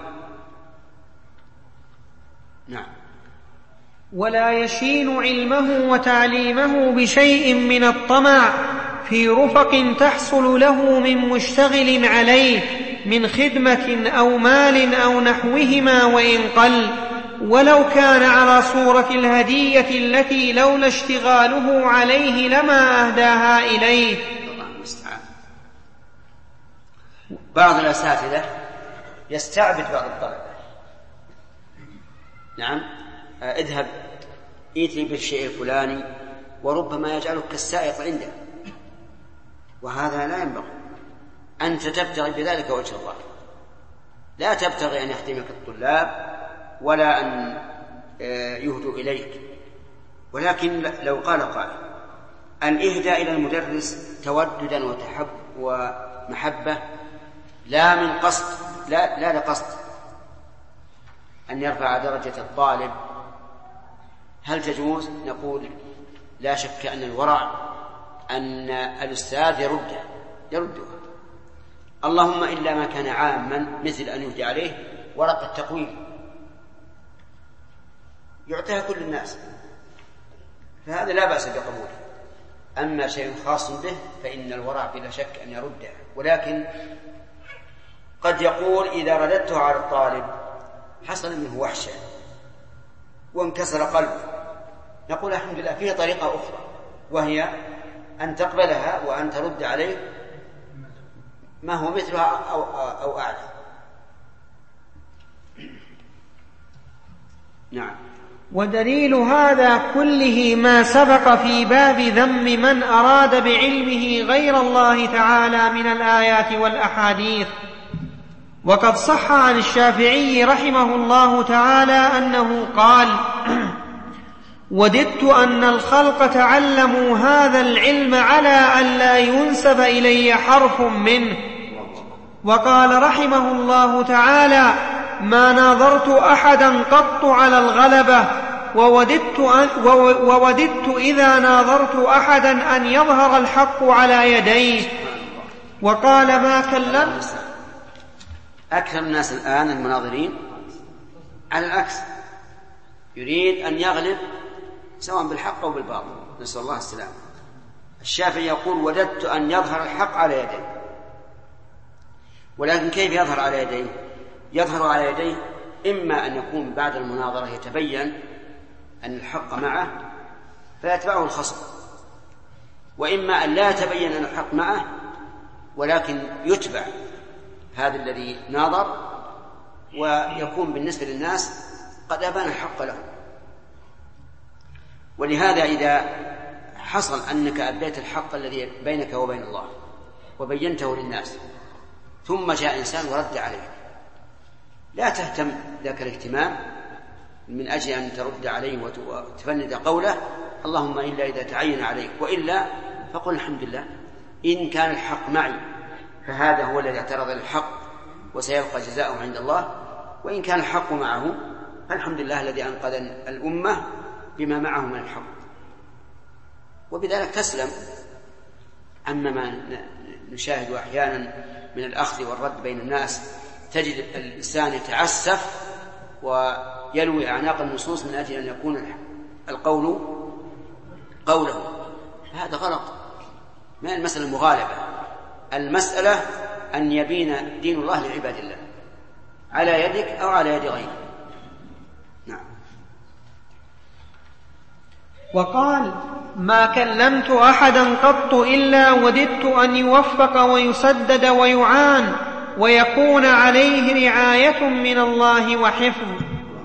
نعم. ولا يشين علمه وتعليمه بشيء من الطمع في رفق تحصل له من مشتغل عليه من خدمة أو مال أو نحوهما وإن قل، ولو كان على صورة الهدية التي لولا اشتغاله عليه لما أهداها إليه. الله المستعان. بعض الأساتذة يستعبد بعض الطلبة: نعم، اذهب ائتني بالشيء الفلاني، وربما يجعلك كالسائق عنده، وهذا لا ينبغي. أنت تبتغي بذلك وجه الله، لا تبتغي أن يخدمك الطلاب ولا أن يهدوا إليك. ولكن لو قال قائل: الإهداء إلى المدرس توددا ومحبة لا من قصد، لا لقصد أن يرفع درجة الطالب، هل تجوز؟ نقول: لا شك أن الورع أن الأستاذ يردها، اللهم إلا ما كان عاما مثل أن يهدي عليه ورقة تقويم يعطيها كل الناس، فهذا لا بأس بقبوله. أما شيء خاص به فإن الورع بلا شك أن يردها. ولكن قد يقول: إذا رددته على الطالب حصل منه وحشة وانكسر قلبه، نقول: الحمد لله، فيه طريقة أخرى، وهي أن تقبلها وأن ترد عليه ما هو مثلها أو أعلى. نعم. ودليل هذا كله ما سبق في باب ذم من أراد بعلمه غير الله تعالى من الآيات والأحاديث. وقد صح عن الشافعي رحمه الله تعالى أنه قال: وددت أن الخلق تعلموا هذا العلم على أن لا ينسب إلي حرف منه. وقال رحمه الله تعالى: ما ناظرت أحدا قط على الغلبة، ووددت إذا ناظرت أحدا أن يظهر الحق على يديه. وقال: ما كلمت. أكثر الناس الآن المناظرين على العكس، يريد أن يغلب سواء بالحق أو بالباطل، نسأل الله السلامة. الشافعي يقول: وددت أن يظهر الحق على يديه. ولكن كيف يظهر على يديه؟ يظهر على يديه إما أن يكون بعد المناظرة يتبين أن الحق معه فيتبعه الخصم، وإما أن لا يتبين أن الحق معه ولكن يتبع هذا الذي ناظر، ويكون بالنسبة للناس قد أبان الحق له. ولهذا إذا حصل أنك أبديت الحق الذي بينك وبين الله وبينته للناس، ثم جاء إنسان ورد عليك، لا تهتم ذاك الاهتمام من أجل أن ترد عليه وتفند قوله اللهم إلا إذا تعين عليك، وإلا فقل الحمد لله إن كان الحق معي فهذا هو الذي اعترض للحق وسيلقى جزاءه عند الله، وإن كان الحق معه فالحمد لله الذي أنقذ الأمة بما معه من الحق، وبذلك تسلم. أما ما نشاهد أحيانا من الأخذ والرد بين الناس، تجد الإنسان يتعسف ويلوي أعناق النصوص من أجل أن يكون القول قوله، هذا غلط. ما المسألة المغالبة، المسألة أن يبين دين الله لعباد الله على يدك أو على يد غيرك. نعم. وقال: ما كلمت أحدا قط إلا وددت أن يوفق ويسدد ويعان ويكون عليه رعاية من الله وحفظ.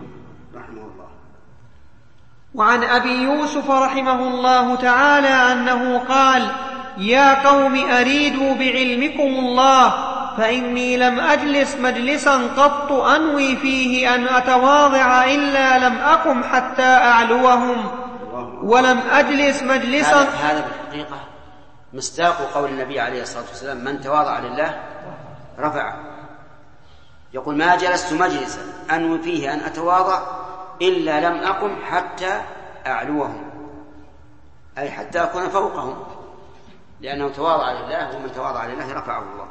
وعن أبي يوسف رحمه الله تعالى أنه قال: يا قوم أريدوا بعلمكم الله فإني لم أجلس مجلسا قط أنوي فيه أن أتواضع إلا لم أقم حتى أعلوهم، ولم أجلس مجلسا. هذا بالحقيقة مصداق قول النبي عليه الصلاة والسلام: من تواضع لله رفعه. يقول: ما جلست مجلسا أنوي فيه أن أتواضع إلا لم أقم حتى أعلوهم، أي حتى أكون فوقهم، لأنه تواضع لله، ومن تواضع لله رفعه الله.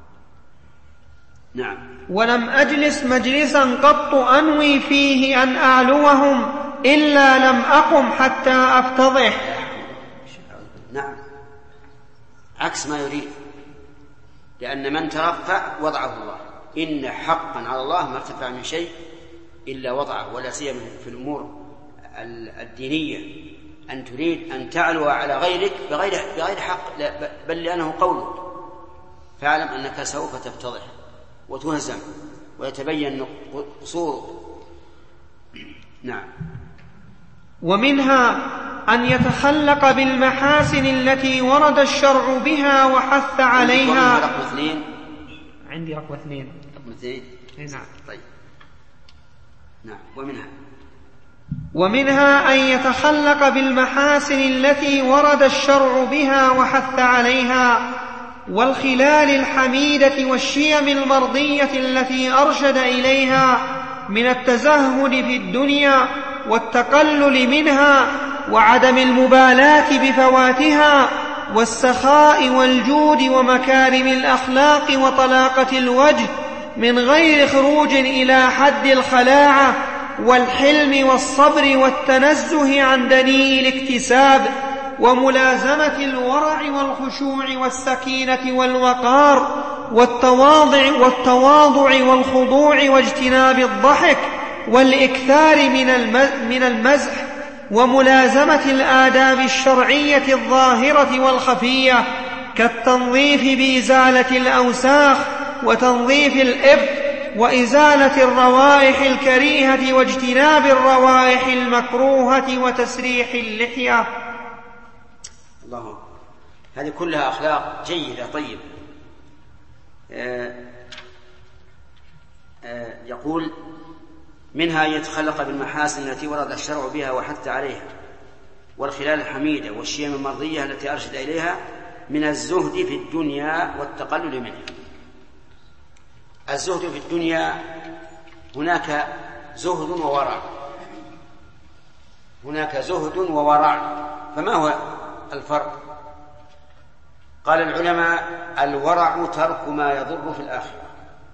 نعم. ولم أجلس مجلسا قط أنوي فيه أن أعلوهم إلا لم أقم حتى أفتضح. نعم، عكس ما يريد، لأن من ترفع وضعه الله. إن حقا على الله ما ارتفع من شيء إلا وضعه، ولا سيما في الأمور الدينية، أن تريد أن تعلو على غيرك بغير حق، بل لأنه قولك، فاعلم أنك سوف تفتضح وتهزم ويتبين قصورك. نعم. ومنها أن يتخلق بالمحاسن التي ورد الشرع بها وحث عليها. رقم 2. عندي رقم 2. رقم 2. نعم. طيب. نعم. ومنها أن يتخلق بالمحاسن التي ورد الشرع بها وحث عليها، والخلال الحميدة والشيم المرضية التي أرشد إليها من التزهد في الدنيا والتقلل منها وعدم المبالاة بفواتها، والسخاء والجود ومكارم الأخلاق وطلاقة الوجه من غير خروج إلى حد الخلاعة، والحلم والصبر والتنزه عن دنيء الاكتساب، وملازمة الورع والخشوع والسكينة والوقار، والتواضع والخضوع واجتناب الضحك والإكثار من المزح، وملازمة الآداب الشرعية الظاهرة والخفية، كالتنظيف بإزالة الأوساخ وتنظيف الإبط وإزالة الروائح الكريهة واجتناب الروائح المكروهة وتسريح اللحية. الله، هذه كلها أخلاق جيدة طيبة. يقول: منها أن يتخلق بالمحاسن التي ورد الشرع بها وحث عليها، والخلال الحميدة والشيم المرضية التي أرشد إليها من الزهد في الدنيا والتقلل منها. الزهد في الدنيا، هناك زهد وورع، هناك زهد وورع، فما هو الفرق؟ قال العلماء: الورع ترك ما يضر في الآخرة،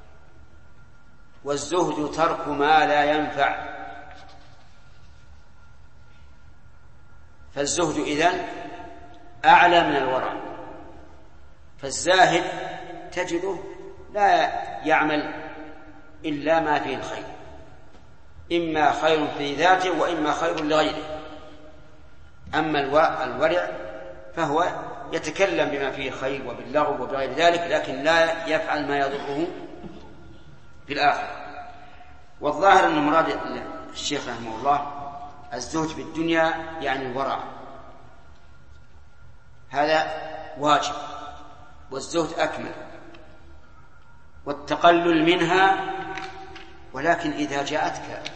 والزهد ترك ما لا ينفع. فالزهد إذن أعلى من الورع. فالزاهد تجده لا يعمل إلا ما فيه الخير، إما خير في ذاته وإما خير لغيره. أما الورع فهو يتكلم بما فيه خير وباللغو وبغير ذلك، لكن لا يفعل ما يضره في الآخرة. والظاهر أن مراد الشيخ رحمه الله الزهد في الدنيا يعني الورع، هذا واجب، والزهد أكمل، والتقلل منها، ولكن إذا جاءتك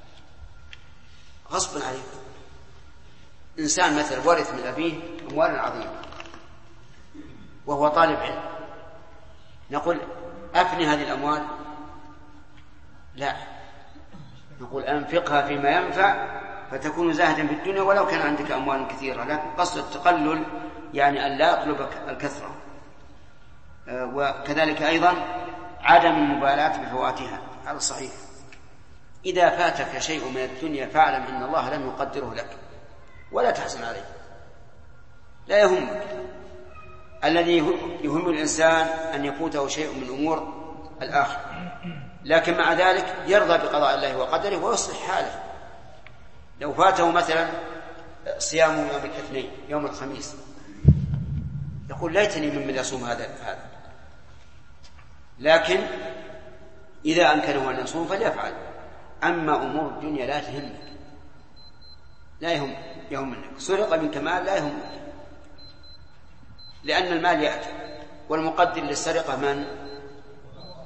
غصبا عليك. إنسان مثل ورث من أبيه أموالا عظيمة وهو طالب علم، نقول: أفني هذه الأموال؟ لا، نقول: أنفقها فيما ينفع فتكون زاهدا في الدنيا ولو كان عندك أموال كثيرة، لكن قصد التقلل يعني أن لا يطلبك الكثرة. وكذلك أيضا عدم المبالاة بفواتها، هذا صحيح. إذا فاتك شيء من الدنيا فاعلم أن الله لم يقدره لك ولا تحزن عليه، لا يهمك. الذي يهم الإنسان أن يفوته شيء من أمور الآخرة، لكن مع ذلك يرضى بقضاء الله وقدره ويصلح حاله. لو فاته مثلا صيام يوم الاثنين يوم الخميس، يقول: ليتني ممن يصوم هذا. لكن إذا أمكنه أن يصوم فليفعل. أما أمور الدنيا لا تهمك، لا يهمك. سرق منك مال لا يهمك، لأن المال يأتي، والمقدر للسرقة من؟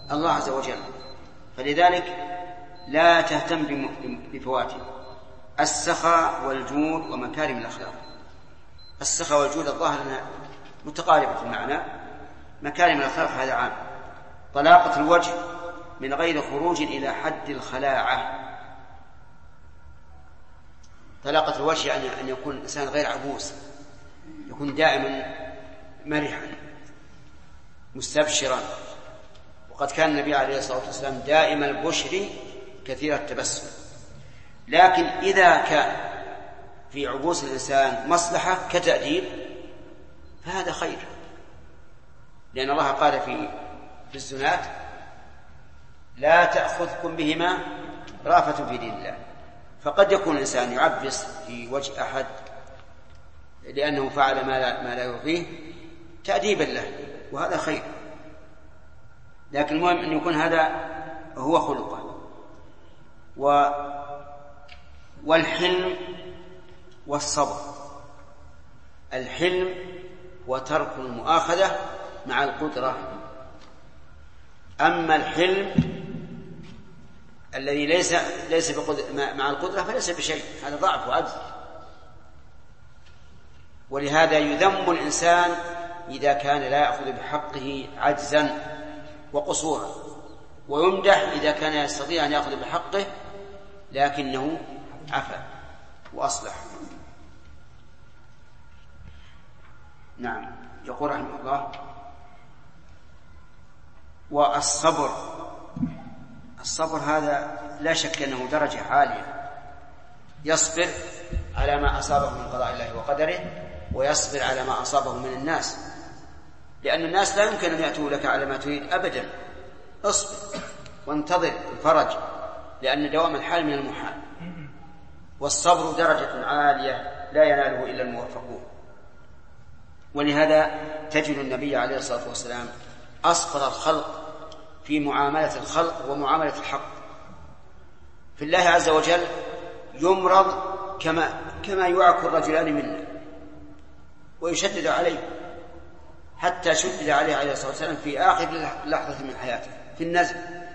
الله عز وجل، فلذلك لا تهتم بفواته. السخاء والجود ومكارم الأخلاق. السخاء والجود الظاهر أنها متقاربة في المعنى، مكارم الأخلاق هذا عام. طلاقة الوجه من غير خروج إلى حد الخلاعة. طلاقة الوجه يعني أن يكون الإنسان غير عبوس، يكون دائما مرحا مستبشرا. وقد كان النبي عليه الصلاة والسلام دائم البشر كثير التبسم. لكن إذا كان في عبوس الإنسان مصلحة كتأديب فهذا خير، لأن الله قال في الزنات: لا تأخذكم بهما رأفة في دين الله. فقد يكون الإنسان يعبس في وجه أحد لأنه فعل ما لا يرضيه تأديبا له، وهذا خير. لكن المهم أن يكون هذا هو خلقه. والحلم والصبر. الحلم وترك المؤاخذة مع القدرة. أما الحلم الذي ليس مع القدرة فليس بشيء، هذا ضعف وعجز. ولهذا يذم الإنسان إذا كان لا يأخذ بحقه عجزا وقصورا، ويمدح إذا كان يستطيع أن يأخذ بحقه لكنه عفا وأصلح. نعم. يقول رحمه الله: والصبر. الصبر هذا لا شك أنه درجة عالية، يصبر على ما أصابه من قضاء الله وقدره، ويصبر على ما أصابه من الناس، لأن الناس لا يمكن أن يأتوا لك على ما تريد أبدا. اصبر وانتظر الفرج، لأن دوام الحال من المحال. والصبر درجة عالية لا يناله إلا الموفقون. ولهذا تجد النبي عليه الصلاة والسلام أصبر الخلق في معاملة الخلق ومعاملة الحق. في الله عز وجل يمرض كما يعك الرجلان منا ويشدد عليه، حتى شدد عليه عليه الصلاة والسلام في آخر لحظة من حياته في النزل.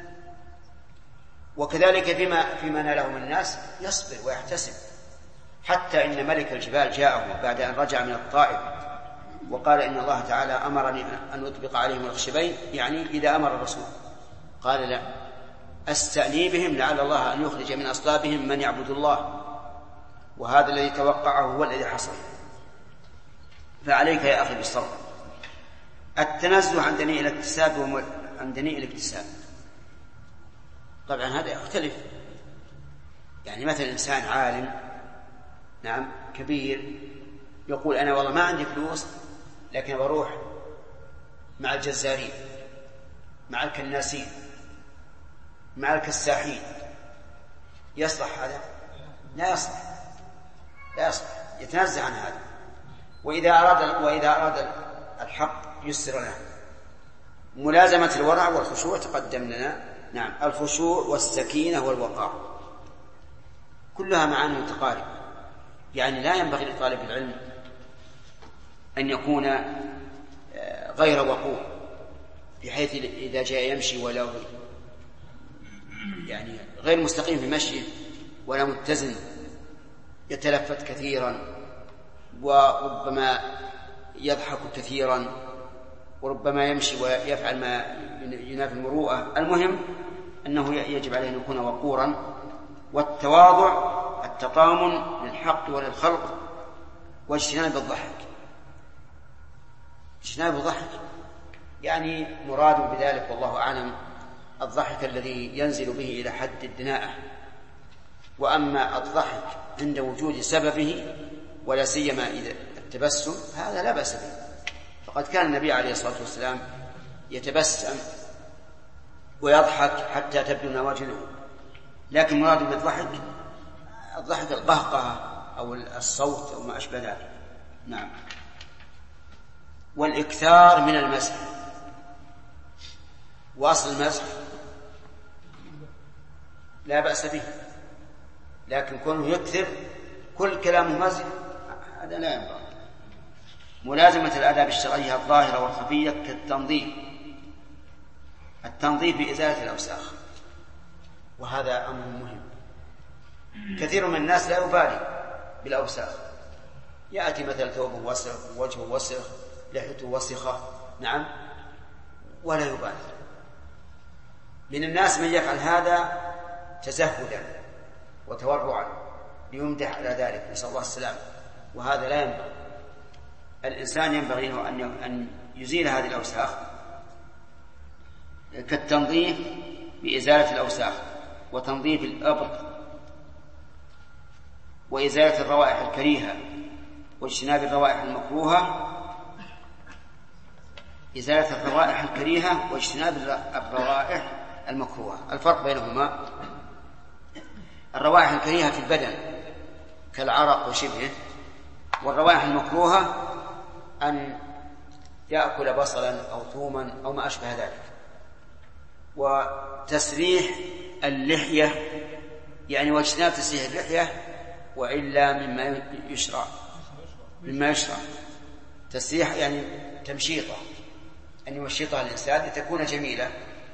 وكذلك فيما ناله من الناس يصبر ويحتسب، حتى إن ملك الجبال جاءه بعد أن رجع من الطائف وقال: إن الله تعالى أمرني أن أطبق عليهم الخشبين، يعني إذا أمر الرسول. قال: لا، أستأني بهم لعل الله أن يخرج من أصلابهم من يعبد الله، وهذا الذي توقعه هو الذي حصل. فعليك يا أخي بالصبر. التنزه عن دنيء الاكتساب عن دنيء الاكتساب، طبعا هذا يختلف. يعني مثلا إنسان عالم نعم كبير يقول: أنا والله ما عندي فلوس لكن بروح مع الجزارين، مع الكناسين، مع الكساحين. يصلح هذا؟ لا يصلح، لا يصلح، يتنزه عن هذا. وإذا أراد الحق يسر له. ملازمة الورع والخشوع تقدم لنا. نعم، الخشوع والسكينة والوقار كلها معاني متقاربة. يعني لا ينبغي لطالب العلم أن يكون غير وقور، بحيث إذا جاء يمشي ولا يعني غير مستقيم في مشيه ولا متزن، يتلفت كثيرا، وربما يضحك كثيرا، وربما يمشي ويفعل ما ينافي المروءة. المهم أنه يجب عليه أن يكون وقورا. والتواضع التطامن للحق وللخلق، واجتناب الضحك. اجتناب الضحك يعني مراد بذلك والله أعلم الضحك الذي ينزل به إلى حد الدناءة. وأما الضحك عند وجود سببه ولا سيما إذا التبسم هذا لا بأس به. فقد كان النبي عليه الصلاة والسلام يتبسم ويضحك حتى تبدو نواجذه. لكن مراد بالضحك الضحك القهقهة أو الصوت أو ما أشبه ذلك. نعم. والإكثار من المزح. وأصل المزح لا بأس به، لكن كونه يكثر كل كلامه مزح هذا لا ينبغي. ملازمة الآداب الشرعية الظاهرة والخفية كالتنظيف التنظيف بإزالة الأوساخ، وهذا أمر مهم. كثير من الناس لا يبالي بالأوساخ، يأتي مثلا ثوبه وسخ، وجهه وسخ، لحيته وسخة، نعم، ولا يبالي. من الناس من يفعل هذا تزهدا وتورعا ليمدح على ذلك، نسأل الله السلامة، وهذا لا ينبغي. الإنسان ينبغي أن يزيل هذه الأوساخ كالتنظيف بإزالة الأوساخ وتنظيف الأبط وإزالة الروائح الكريهة واجتناب الروائح المكروهة. إزالة الروائح الكريهة واجتناب الروائح المكروهة. الفرق بينهما: الروائح الكريهة في البدن كالعرق وشبهه، والروائح المكروهة أن يأكل بصلا أو ثوما أو ما أشبه ذلك. وتسريح اللحية يعني واجتناب تسريح اللحية وإلا مما يشرع تسريح يعني تمشيطة، أن يمشطها الإنسان لتكون جميلة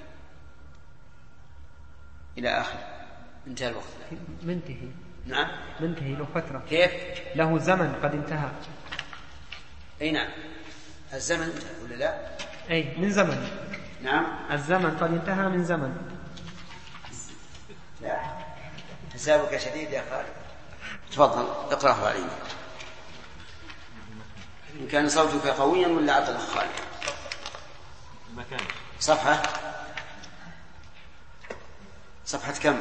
إلى آخر. انتهى الوقت. منتهي. نعم منتهي له فترة. كيف؟ له زمن قد انتهى. أي نعم، الزمن انتهى ولا لا؟ أي من زمن. نعم الزمن قد انتهى من زمن. لا، حسابك شديد يا خالد. تفضل اقرأه علي إن كان صوتك قويا ولا عطل خالد. صفحة كم؟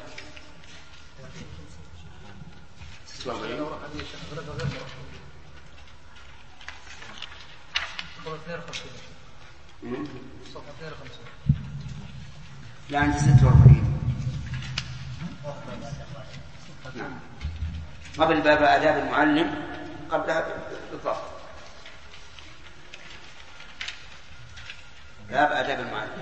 لا عندي 46. نعم. قبل باب آداب المعلم قبلها بالضبط باب آداب المعلم.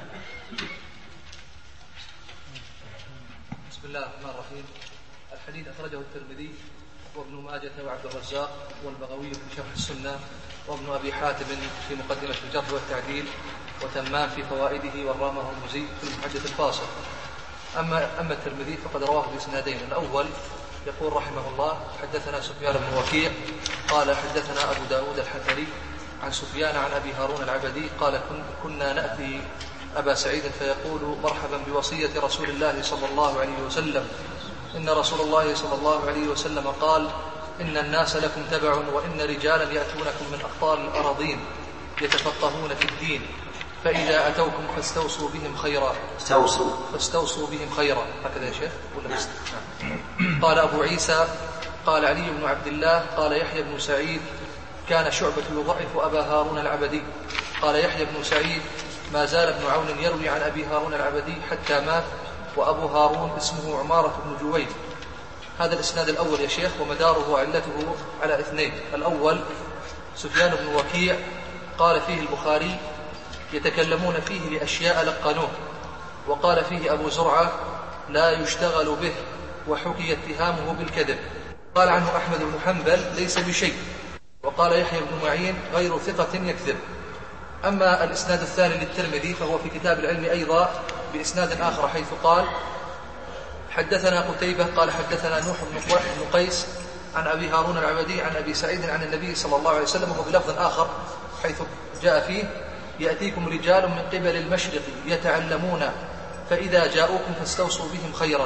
بسم الله الرحمن الرحيم. الحديث أخرجه الترمذي وابن ماجة وعبد الرزاق والبغوي في شرح السنة وابن أبي حاتم في مقدمة الجرح والتعديل وتمام في فوائده ورامه المزي في المحدث الفاصل. أما الترمذي فقد رواه بإسنادين. الأول يقول رحمه الله: حدثنا سفيان بن وكيع قال حدثنا أبو داود الحنفي عن سفيان عن أبي هارون العبدي قال كنا نأتي أبا سعيد فيقول: مرحبا بوصية رسول الله صلى الله عليه وسلم، إن رسول الله صلى الله عليه وسلم قال: إن الناس لكم تبع، وإن رجالا يأتونكم من أقطار الأراضين يتفقهون في الدين، فإذا أتوكم فاستوصوا بهم خيرا. فاستوصوا بهم خيرا. هكذا يا شيخ ولا قال أبو عيسى قال علي بن عبد الله قال يحيى بن سعيد كان شعبة يضعف أبا هارون العبدي. قال يحيى بن سعيد ما زال ابن عون يروي عن أبي هارون العبدي حتى مات، وأبو هارون اسمه عمارة بن جويد. هذا الإسناد الأول يا شيخ، ومداره وعلته على اثنين. الأول سفيان بن وكيع قال فيه البخاري: يتكلمون فيه لأشياء لقنوه. وقال فيه أبو زرعة: لا يشتغل به، وحكي اتهامه بالكذب. قال عنه أحمد بن حنبل: ليس بشيء. وقال يحيى بن معين: غير ثقة يكذب. أما الإسناد الثاني للترمذي فهو في كتاب العلم أيضا بإسناد آخر، حيث قال: حدثنا قتيبة قال حدثنا نوح بن قيس عن أبي هارون العبدي عن أبي سعيد عن النبي صلى الله عليه وسلم، وهو بلفظ آخر حيث جاء فيه: يأتيكم رجال من قبل المشرق يتعلمون، فإذا جاءوكم فاستوصوا بهم خيرا.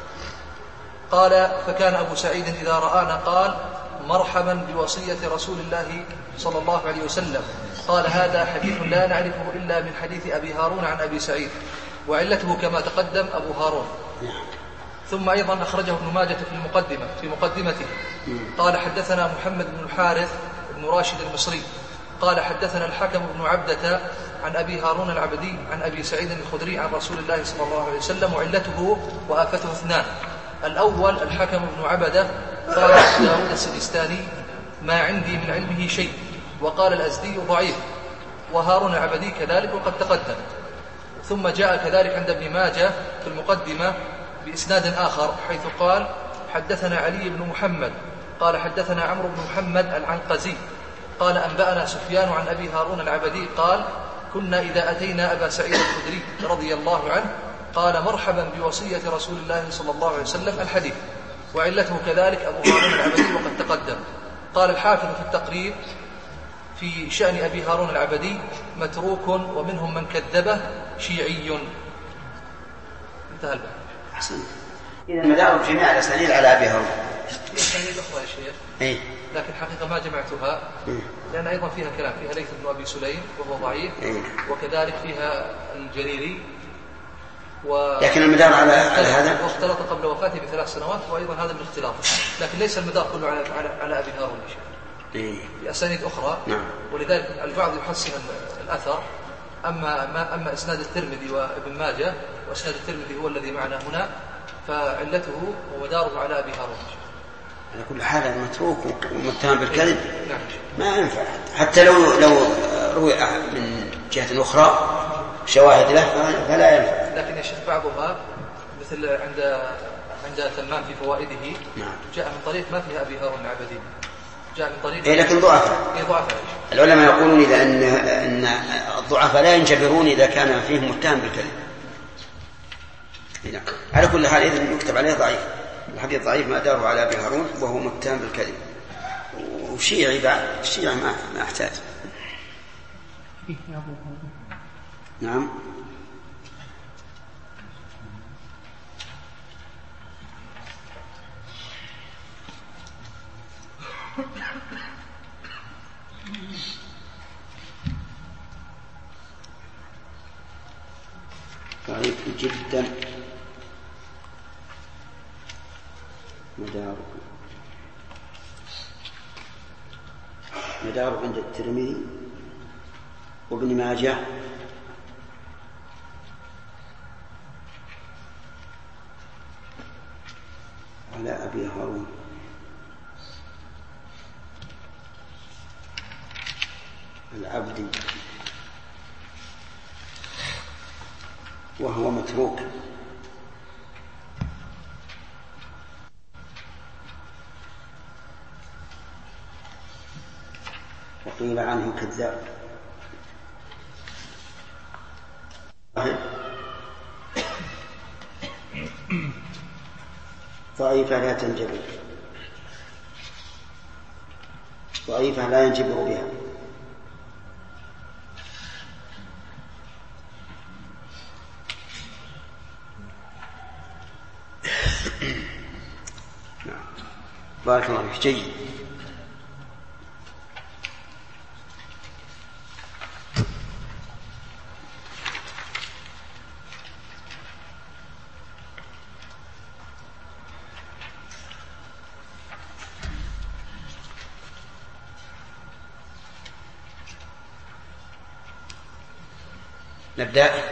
قال: فكان أبو سعيد إذا رآنا قال: مرحبا بوصية رسول الله صلى الله عليه وسلم. قال: هذا حديث لا نعرفه إلا من حديث أبي هارون عن أبي سعيد، وعلته كما تقدم أبو هارون. ثم أيضا أخرجه ابن ماجة في مقدمته قال: حدثنا محمد بن الحارث بن راشد المصري قال: حدثنا الحكم بن عبدة عن أبي هارون العبدي عن أبي سعيد الخدري عن رسول الله صلى الله عليه وسلم، وعلته وآفته اثنان. الأول الحكم بن عبدة قال أبو داود السجستاني: ما عندي من علمه شيء. وقال الأزدي: ضعيف. وهارون العبدي كذلك وقد تقدم. ثم جاء كذلك عند ابن ماجه في المقدمة بإسناد آخر، حيث قال: حدثنا علي بن محمد قال حدثنا عمرو بن محمد العنقزي قال: أنبأنا سفيان عن أبي هارون العبدي قال: كنا إذا أتينا أبا سعيد الخدري رضي الله عنه قال مرحبا بوصية رسول الله صلى الله عليه وسلم الحديث. وعلته كذلك أبو هارون العبدي وقد تقدم. قال الحافظ في التقريب في شأن أبي هارون العبدي متروك ومنهم من كذبه شيعي. انتهى الباب. أحسن. إذا مدار جميع الأسانيد على أبي هارون. في أسانيد أخرى يا شيخ. إيه. لكن حقيقة ما جمعتها لأن أيضا فيها كلام، فيها ليث بن أبي سليم وهو ضعيف، وكذلك فيها الجريري، لكن المدار على هذا واختلط قبل وفاته ب3 سنوات، وأيضا هذا من اختلاطه، لكن ليس المدار كله على أبي هارون بأسانيد أخرى. نعم. ولذلك البعض يحسن الأثر. أما إسناد الترمذي وابن ماجه، وإسناد الترمذي هو الذي معنا هنا، فعلته ومداره على أبي هارون. على كل حال متروك ومتهم بالكذب ما ينفع، حتى لو روي من جهة أخرى شواهد له فلا ينفع. لكن يا شيخ بعضها مثل عند تمام في فوائده جاء من طريق ما فيها أبي هارون العبدي، جاء من طريق لكن ضعفاء. العلماء يقولون إذا أن الضعفاء لا ينجبرون إذا كان فيهم متهم بالكذب. على كل حال إذن يكتب عليه ضعيف، الحديث ضعيف ما داره على أبي هارون وهو متهم بالكذب، وشيعي بعد الشيعي ما احتاج. نعم. ضعيف جدا مداره عند الترمذي وابن ماجه على أبي هارون العبدي وهو متروك. وقيل عنه كذاب. ضعيفة لا تنجبر، ضعيفة لا ينجبر بها. بارك الله فيك. جيد. نبدأ.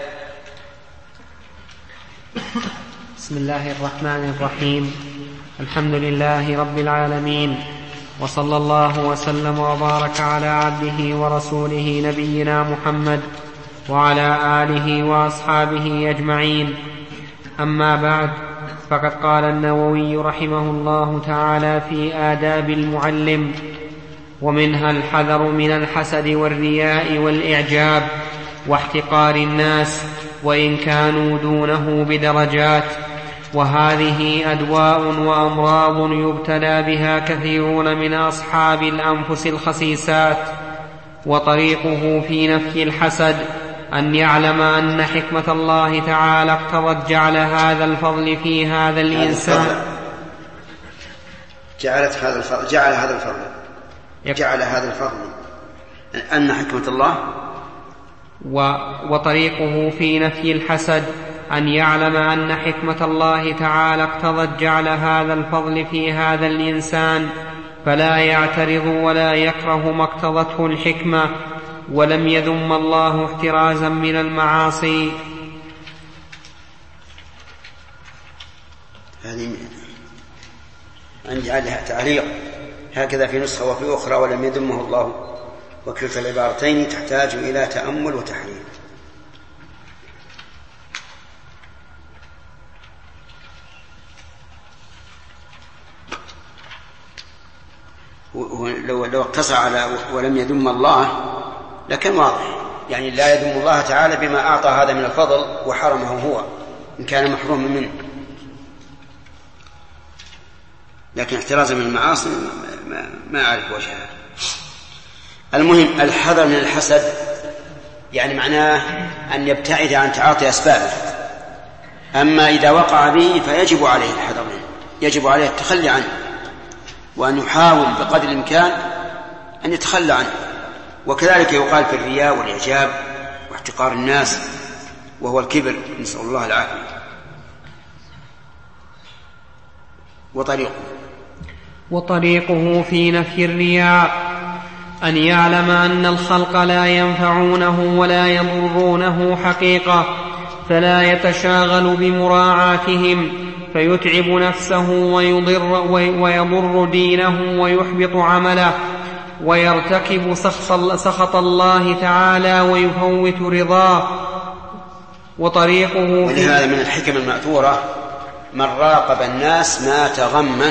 بسم الله الرحمن الرحيم. الحمد لله رب العالمين، وصلى الله وسلم وبارك على عبده ورسوله نبينا محمد وعلى آله وأصحابه أجمعين. أما بعد، فقد قال النووي رحمه الله تعالى في آداب المعلم: ومنها الحذر من الحسد والرياء والإعجاب واحتقار الناس وإن كانوا دونه بدرجات، وهذه أدواء وأمراض يبتلى بها كثيرون من أصحاب الأنفس الخسيسات. وطريقه في نفي الحسد أن يعلم أن حكمة الله تعالى اقتضت جعل هذا الفضل في هذا الإنسان، جعل هذا الفضل أن حكمة الله. وطريقه في نفي الحسد أن يعلم أن حكمة الله تعالى اقتضت جعل هذا الفضل في هذا الإنسان، فلا يعترض ولا يكره ما اقتضته الحكمة، ولم يذم الله احترازا من المعاصي. هذه عندي عليها تعليق هكذا في نسخة وفي أخرى: ولم يذمه الله. وكلتا العبارتين تحتاج إلى تأمل وتحرير. لو اقتصر على ولم يذم الله لكن واضح، يعني لا يذم الله تعالى بما أعطى هذا من الفضل وحرمه هو إن كان محروما منه، لكن احترازا من المعاصي ما أعرف وجهها. المهم الحذر من الحسد يعني معناه أن يبتعد عن تعاطي أسبابه، أما إذا وقع به فيجب عليه الحذر منه، يجب عليه التخلي عنه، وأن يحاول بقدر الإمكان أن يتخلى عنه. وكذلك يقال في الرياء والإعجاب واحتقار الناس وهو الكبر، نسأل الله العافية. وطريقه في نفي الرياء أن يعلم أن الخلق لا ينفعونه ولا يضرونه حقيقة، فلا يتشاغل بمراعاتهم فيتعب نفسه ويضر دينه ويحبط عمله، ويرتكب سخط الله تعالى ويفوت رضاه. وطريقه ولهذا من الحكم المأثورة من راقب الناس مات غما،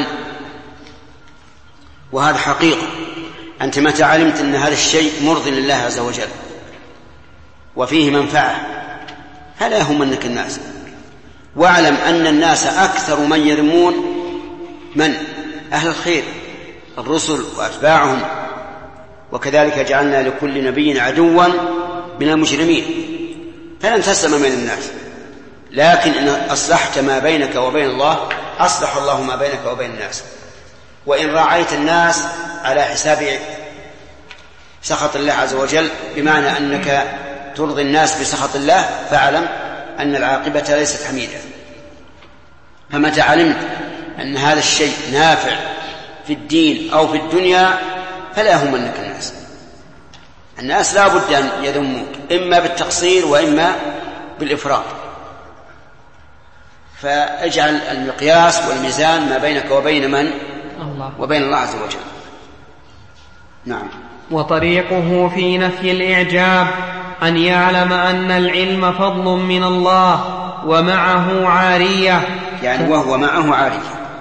وهذا حقيقة. أنت متى علمت أن هذا الشيء مرضي لله عز وجل وفيه منفعة فلا يهمنك الناس، واعلم أن الناس أكثر من يرمون من أهل الخير الرسل وأتباعهم، وكذلك جعلنا لكل نبي عدوا من المجرمين، فلن تسلم من الناس. لكن إن أصلحت ما بينك وبين الله أصلح الله ما بينك وبين الناس. وإن راعيت الناس على حساب سخط الله عز وجل بمعنى أنك ترضي الناس بسخط الله فاعلم أن العاقبة ليست حميدة. فمتى علمت أن هذا الشيء نافع في الدين أو في الدنيا فلا يهمنك الناس. الناس لا بد أن يذموك إما بالتقصير وإما بالإفراط، فاجعل المقياس والميزان ما بينك وبين من؟ الله، وبين الله عز وجل. نعم. وطريقه في نفي الإعجاب أن يعلم أن العلم فضل من الله ومعه عارية، يعني وهو معه عارية.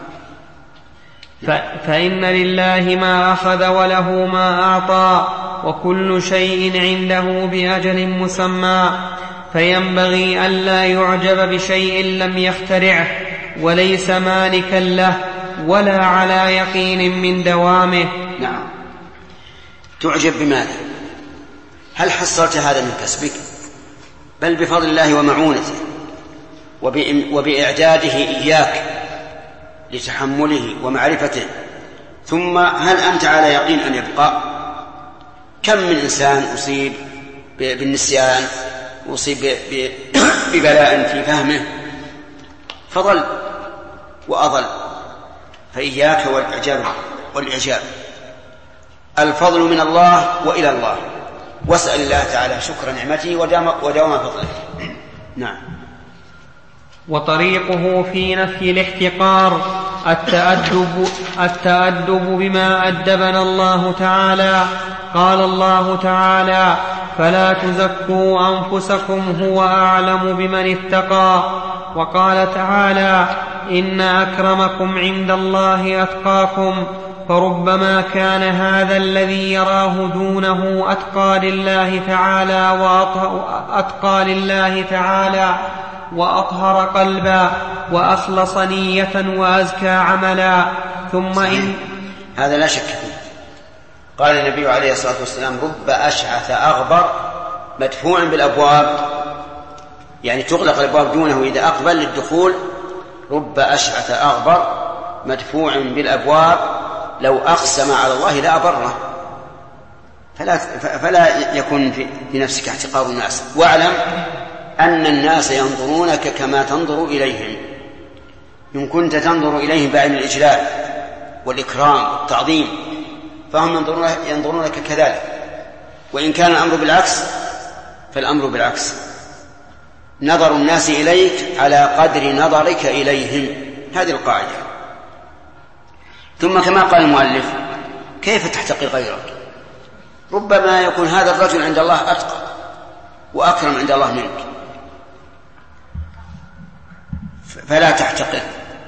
فإن لله ما أخذ وله ما أعطى، وكل شيء عنده بأجل مسمى، فينبغي ألا يعجب بشيء لم يخترعه وليس مالكا له ولا على يقين من دوامه. نعم. تعجب بماذا؟ هل حصلت هذا من كسبك؟ بل بفضل الله ومعونته وبإعداده إياك لتحمله ومعرفته. ثم هل أنت على يقين أن يبقى؟ كم من إنسان أصيب بالنسيان، أصيب ببلاء في فهمه فضل وأضل. فإياك والإعجاب. الفضل من الله وإلى الله، واسأل الله تعالى شكر نعمته ودوام فضله. نعم. وطريقه في نفي الاحتقار التأدب بما أدبنا الله تعالى. قال الله تعالى: فلا تزكوا أنفسكم هو أعلم بمن اتقى. وقال تعالى: إن أكرمكم عند الله أتقاكم. فربما كان هذا الذي يراه دونه أتقى لله تعالى وأطهر قلبا وأخلص نية وأزكى عملا. ثم هذا لا شك فيه. قال النبي عليه الصلاة والسلام: رب أشعث أغبر مدفوع بالأبواب، يعني تغلق الأبواب دونه إذا أقبل للدخول. رب أشعث أغبر مدفوع بالأبواب لو أقسم على الله لا أبره. فلا يكون في نفسك احتقار الناس، واعلم أن الناس ينظرونك كما تنظر إليهم. إن كنت تنظر إليهم بعين الإجلال والإكرام والتعظيم فهم ينظرونك كذلك، وإن كان الأمر بالعكس فالأمر بالعكس. نظر الناس إليك على قدر نظرك إليهم، هذه القاعدة. ثم كما قال المؤلف: كيف تحتقر غيرك؟ ربما يكون هذا الرجل عند الله أتقى وأكرم عند الله منك، فلا تحتقر.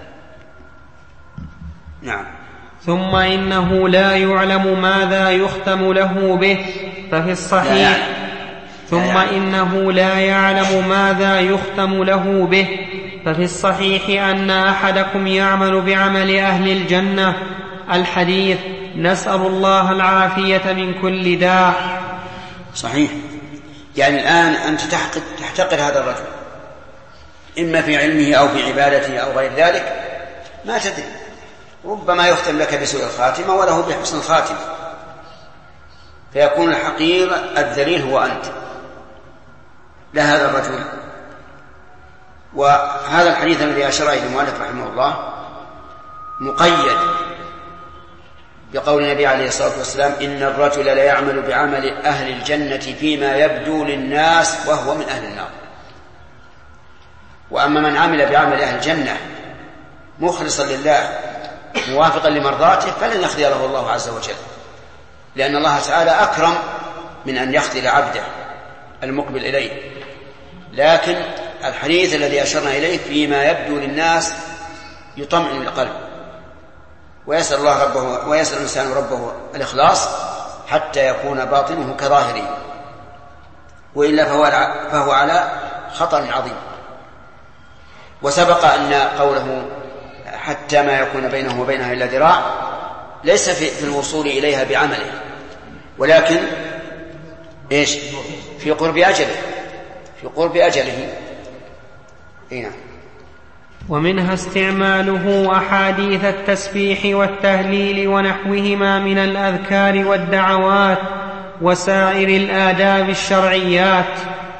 نعم. ثم إنه لا يعلم ماذا يختم له به، ففي الصحيح ثم إنه لا يعلم ماذا يختم له به. ففي الصحيح أن أحدكم يعمل بعمل أهل الجنة. الحديث: نسأل الله العافية من كل داء. صحيح. يعني الآن أنت تحتقر هذا الرجل، إما في علمه أو في عبادته أو غير ذلك، ما تدري، ربما يختم لك بسوء الخاتمة وله بحسن الخاتمة، فيكون الحقير الذليل هو أنت لا هذا الرجل. وهذا الحديث الذي أشار إليه المؤلف رحمه الله مقيد بقول النبي عليه الصلاة والسلام: إن الرجل لا يعمل بعمل أهل الجنة فيما يبدو للناس وهو من أهل النار. وأما من عمل بعمل أهل الجنة مخلصا لله موافقا لمرضاته فلن يخذله الله عز وجل، لأن الله تعالى أكرم من أن يخذل عبده المقبل إليه. لكن الحديث الذي أشرنا إليه فيما يبدو للناس يطمئن القلب، ويسأل الله ربه ويسأل الإنسان ربه الإخلاص حتى يكون باطنه كظاهره، وإلا فهو على خطر عظيم. وسبق أن قوله حتى ما يكون بينه وبينها إلا ذراع ليس في الوصول إليها بعمله، ولكن إيش؟ في قرب أجله. نعم. ومنها استعماله أحاديث التسبيح والتهليل ونحوهما من الأذكار والدعوات وسائر الآداب الشرعيات.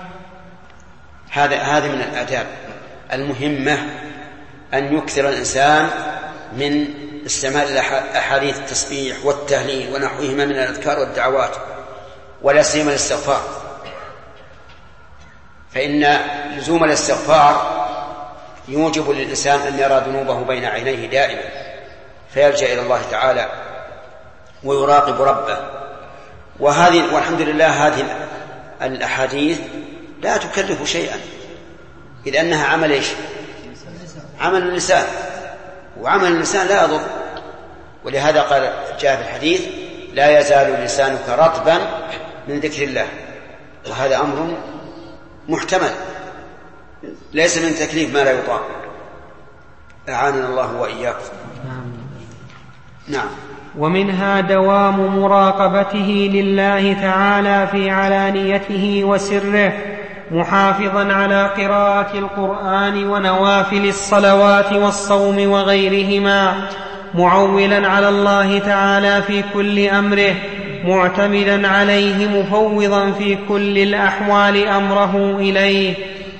هذا من الآداب المهمة، أن يكثر الإنسان من استعمال أحاديث التسبيح والتهليل ونحوهما من الأذكار والدعوات، ولا سيما الاستغفار، فإن لزوم الاستغفار يوجب للإنسان أن يرى ذنوبه بين عينيه دائما، فيلجأ إلى الله تعالى ويراقب ربه. والحمد لله هذه الأحاديث لا تكلف شيئا، إذ أنها عمل إيش؟ عمل اللسان، وعمل اللسان لا يضر. ولهذا قال جاء في الحديث: لا يزال لسانك رطبا من ذكر الله. وهذا أمر محتمل، ليس من تكليف ما لا يطاق. أعاننا الله وإياكم. نعم. ومنها دوام مراقبته لله تعالى في علانيته وسره، محافظا على قراءة القرآن ونوافل الصلوات والصوم وغيرهما، معولا على الله تعالى في كل أمره، معتمدا عليه، مفوضا في كل الأحوال أمره إليه.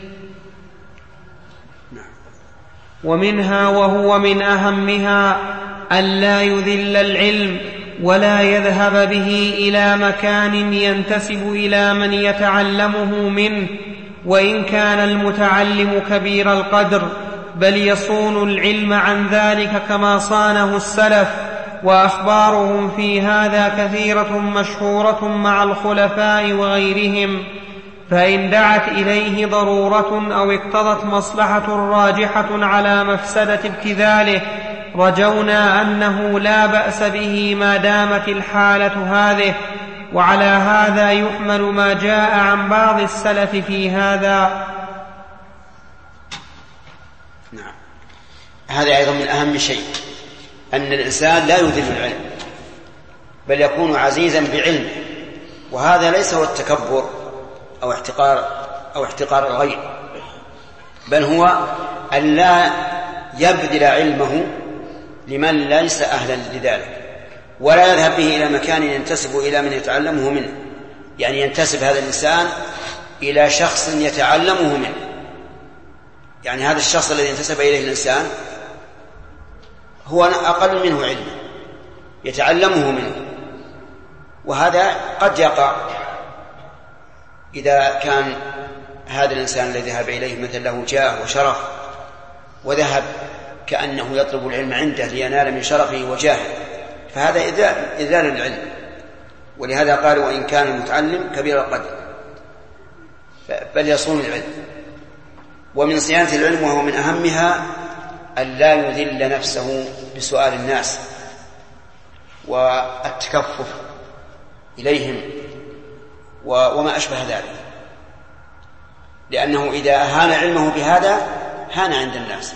ومنها وهو من أهمها ألا يذل العلم ولا يذهب به إلى مكان ينتسب إلى من يتعلمه منه، وإن كان المتعلم كبير القدر، بل يصون العلم عن ذلك كما صانه السلف. وأخبارهم في هذا كثيرة مشهورة مع الخلفاء وغيرهم، فإن دعت إليه ضرورة أو اقتضت مصلحة راجحة على مفسدة ابتذاله رجونا أنه لا بأس به ما دامت الحالة هذه. وعلى هذا يحمل ما جاء عن بعض السلف في هذا. نعم. هذا أيضا من أهم شيء، أن الإنسان لا يذل العلم بل يكون عزيزا بعلمه، وهذا ليس هو التكبر أو احتقار الغير، بل هو أن لا يبذل علمه لمن ليس أهلا لذلك، ولا يذهب به إلى مكان ينتسب إلى من يتعلمه منه، يعني ينتسب هذا الإنسان إلى شخص يتعلمه منه، يعني هذا الشخص الذي ينتسب إليه الإنسان هو أقل منه علما يتعلمه منه. وهذا قد يقع إذا كان هذا الإنسان الذي ذهب إليه مثل له جاه وشرف، وذهب كأنه يطلب العلم عنده لينال من شرفه وجاهه، فهذا إذلال العلم. ولهذا قالوا: وإن كان المتعلم كبير القدر، بل يصون العلم. ومن صيانة العلم وهو من أهمها أن لا يذل نفسه بسؤال الناس والتكفف إليهم وما أشبه ذلك، لأنه إذا أهان علمه بهذا هان عند الناس.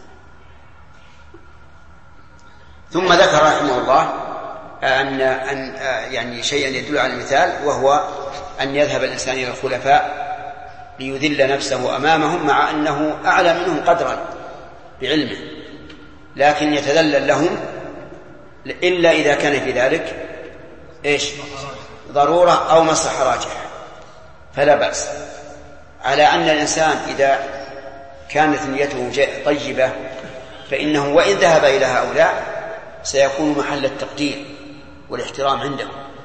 ثم ذكر رحمه الله أن يعني شيئا يدل على المثال، وهو أن يذهب الإنسان إلى الخلفاء ليذل نفسه أمامهم مع أنه أعلى منهم قدرا بعلمه، لكن يتذلل لهم إلا إذا كان في ذلك ضرورة أو مصلحة راجحة فلا بأس. على أن الإنسان إذا كانت نيته طيبة فإنه وإن ذهب إلى هؤلاء سيكون محل التقدير والاحترام عندهم.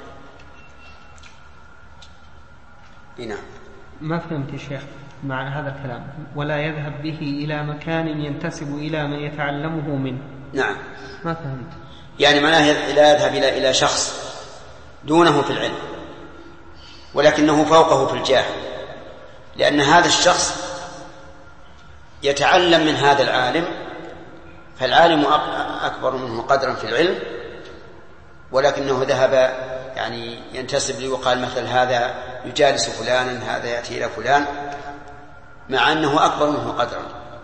نعم. ما فهمت يا شيخ مع هذا الكلام، ولا يذهب به إلى مكان ينتسب إلى من يتعلمه منه. نعم، ما فهمت. يعني معناه لا يذهب إلى شخص دونه في العلم ولكنه فوقه في الجاه، لأن هذا الشخص يتعلم من هذا العالم، فالعالم أكبر منه قدرا في العلم، ولكنه ذهب يعني ينتسب ليقال مثل هذا يجالس فلانا، هذا يأتي إلى فلان، مع أنه أكبر منه قدرا.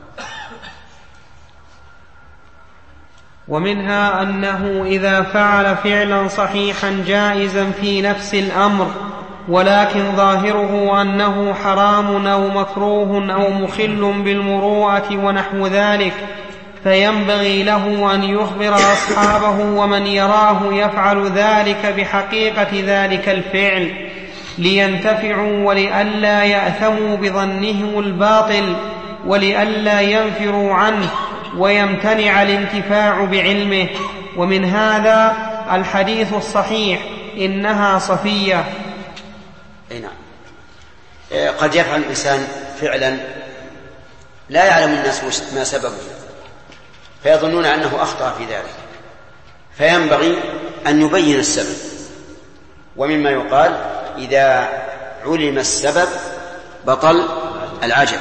ومنها أنه إذا فعل فعلا صحيحا جائزا في نفس الأمر ولكن ظاهره أنه حرام أو مكروه أو مخل بالمروءة ونحو ذلك، فينبغي له أن يخبر أصحابه ومن يراه يفعل ذلك بحقيقة ذلك الفعل لينتفعوا ولئلا يأثموا بظنهم الباطل ولئلا ينفروا عنه ويمتنع الانتفاع بعلمه. ومن هذا الحديث الصحيح إنها صفية. نعم. قد يفعل الإنسان فعلا لا يعلم الناس ما سببه فيظنون أنه أخطأ في ذلك، فينبغي أن يبين السبب. ومما يقال إذا علم السبب بطل العجب.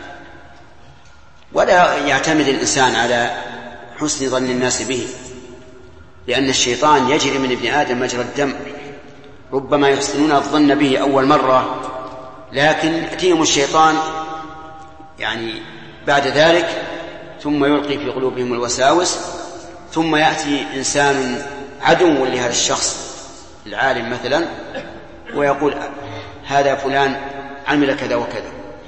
ولا يعتمد الإنسان على حسن ظن الناس به، لأن الشيطان يجري من ابن آدم مجرى الدم، ربما يحسنون الظن به أول مرة، لكن يأتيهم الشيطان يعني بعد ذلك ثم يلقي في قلوبهم الوساوس، ثم يأتي إنسان عدو لهذا الشخص العالم مثلا ويقول هذا فلان عمل كذا وكذا،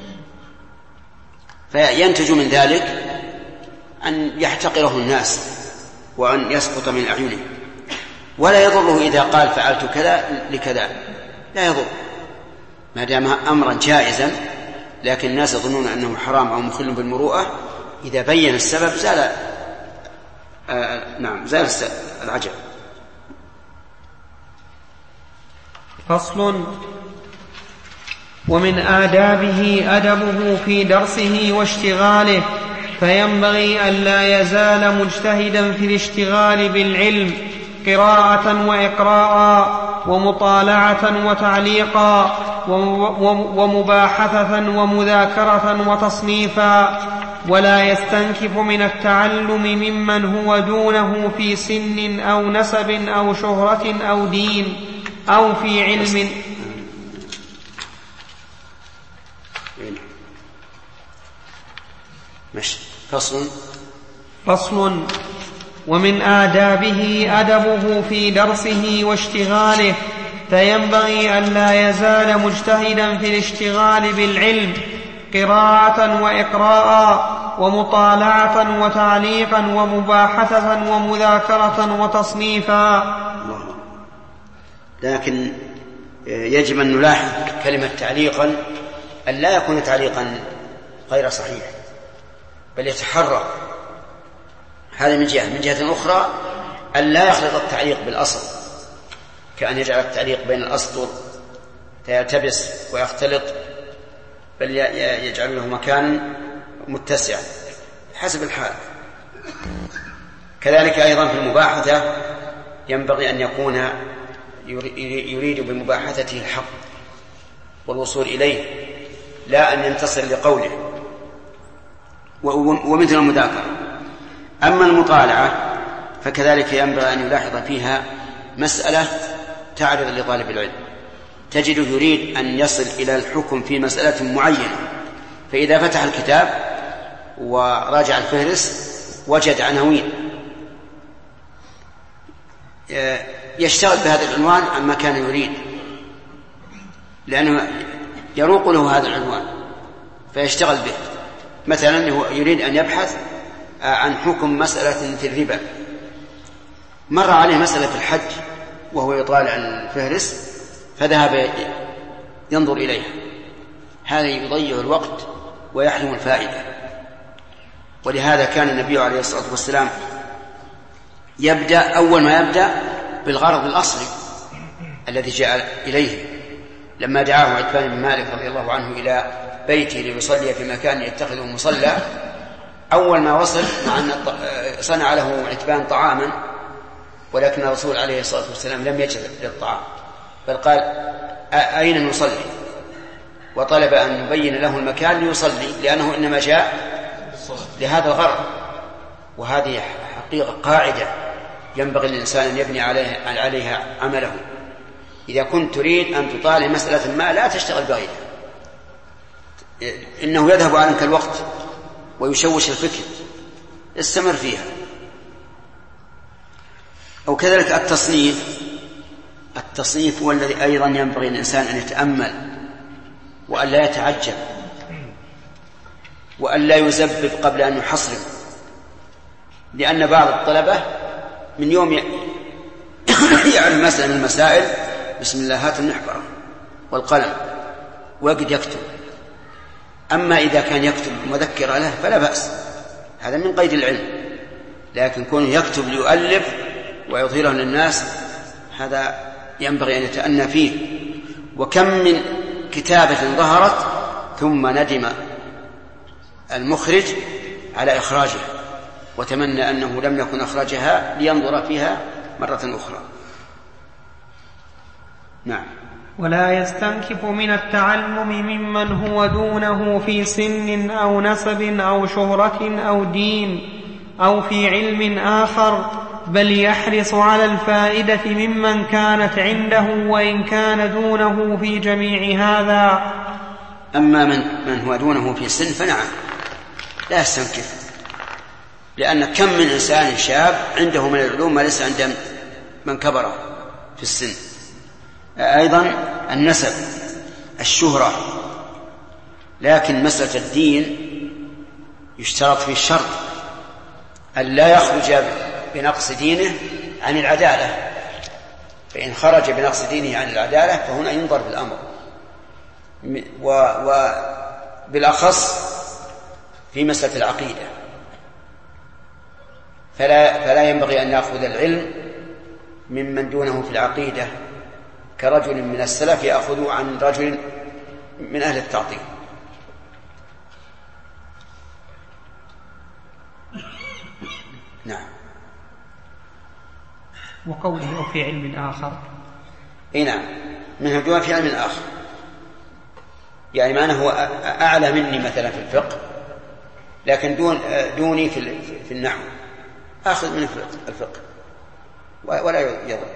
فينتج من ذلك أن يحتقره الناس وأن يسقط من أعينهم. ولا يضره إذا قال فعلت كذا لكذا، لا يضر ما دام أمرا جائزا، لكن الناس يظنون أنه حرام أو مخل بالمروءة. إذا بين السبب زال زال العجب. فصل. ومن آدابه أدبه في درسه واشتغاله، فينبغي ألا يزال مجتهدا في الاشتغال بالعلم قراءة وإقراء ومطالعة وتعليقا ومباحثة ومذاكرة وتصنيفا، ولا يستنكف من التعلم ممن هو دونه في سن أو نسب أو شهرة أو دين أو في علم. فصل. ومن آدابه أدبه في درسه واشتغاله، فينبغي ألا يزال مجتهدا في الاشتغال بالعلم قراءة وإقراء ومطالعة وتعليقا ومباحثة ومذاكرة وتصنيفا. لكن يجب أن نلاحظ كلمة تعليقا أن لا يكون تعليقا غير صحيح، بل يتحرى. هذا من جهة. من جهة أخرى أن لا يخلط التعليق بالأصل، كأن يجعل التعليق بين الأسطر فيلتبس ويختلط، بل يجعل له مكان متسع حسب الحال. كذلك أيضا في المباحثة ينبغي أن يكون يريد بمباحثته الحق والوصول إليه، لا أن ينتصر لقوله. ومثل المذاكرة. أما المطالعة فكذلك ينبغي أن يلاحظ فيها مسألة تعرض لطالب العلم، تجده يريد أن يصل إلى الحكم في مسألة معينة فإذا فتح الكتاب وراجع الفهرس وجد عناوين يشتغل بهذا العنوان عما كان يريد، لأنه يروق له هذا العنوان فيشتغل به. مثلا يريد أن يبحث عن حكم مسألة في الربا، مر عليه مسألة في الحج وهو يطالع الفهرس فذهب ينظر إليها، هذا يضيع الوقت ويحرم الفائدة. ولهذا كان النبي عليه الصلاة والسلام أول ما يبدأ بالغرض الأصلي الذي جاء إليه. لما دعاه عتبان بن مالك رضي الله عنه إلى بيته ليصلي في مكان يتخذه مصلى، أول ما وصل مع أن صنع له عتبان طعاما، ولكن الرسول عليه الصلاة والسلام لم يجد للطعام بل قال أين نصلي، وطلب أن يبين له المكان ليصلي، لأنه إنما جاء لهذا الغرض. وهذه حقيقة قاعدة ينبغي للإنسان أن يبني عليها عمله. إذا كنت تريد أن تطالع مسألة ما لا تشتغل بغيرها، إنه يذهب عنك الوقت ويشوش الفكر، استمر فيها. أو كذلك التصنيف هو الذي أيضا ينبغي الإنسان أن يتأمل وأن لا يتعجب وأن لا يزبب قبل أن يحصرم، لأن بعض الطلبة من يوم يعلم مسألة من المسائل بسم الله هات المحبرة والقلم وقد يكتب. أما إذا كان يكتب مذكرة له فلا بأس، هذا من قيد العلم، لكن كونه يكتب ليؤلف ويظهره للناس هذا ينبغي أن يتأنى فيه. وكم من كتابة ظهرت ثم ندم المخرج على إخراجها وتمنى أنه لم يكن أخرجها لينظر فيها مرة أخرى. نعم. ولا يستنكف من التعلم ممن هو دونه في سن أو نسب أو شهرة أو دين أو في علم آخر، بل يحرص على الفائدة ممن كانت عنده وإن كان دونه في جميع هذا. أما من هو دونه في سن فنعم لا يستنكف، لأن كم من إنسان شاب عنده من العلوم ما ليس عند من كبر في السن. أيضا النسب، الشهرة، لكن مسألة الدين يشترط في الشرط أن لا يخرج بنقص دينه عن العدالة، فإن خرج بنقص دينه عن العدالة فهنا ينظر في الأمر، وبالأخص في مسألة العقيدة فلا ينبغي أن يأخذ العلم ممن دونه في العقيدة كرجل من السلف يأخذ عن رجل من أهل التعطيل. نعم. وقوله أو في علم آخر، نعم، من هدوء في علم آخر، يعني معناه هو أعلى مني مثلا في الفقه لكن دوني في النحو، أخذ من الفقه ولا يضر.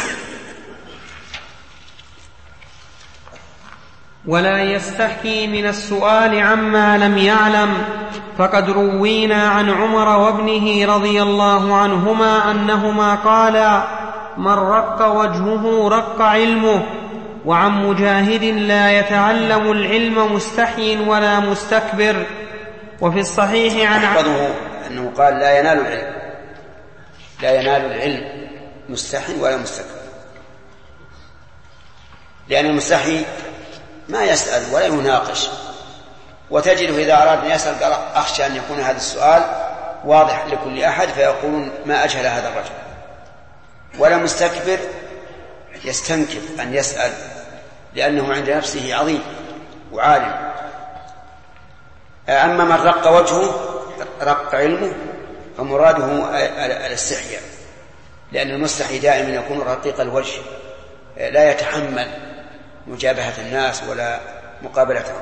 ولا يستحي من السؤال عما لم يعلم، فقد روينا عن عمر وابنه رضي الله عنهما أنهما قالا: من رق وجهه رق علمه. وعن مجاهد: لا يتعلم العلم مستحي ولا مستكبر. وفي الصحيح عن أحفظه أنه قال: لا ينال العلم مستحي ولا مستكبر، لأن المستحي ما يسأل ولا يناقش، وتجده إذا أراد أن يسأل قال: أخشى أن يكون هذا السؤال واضح لكل أحد فيقولون ما أجهل هذا الرجل. ولا مستكبر يستنكف أن يسأل لأنه عند نفسه عظيم وعالم. أما من رق وجهه رق علمه فمراده الاستحياء، لأن المستحي دائما يكون رقيق الوجه لا يتحمل مجابهة الناس ولا مقابلتهم.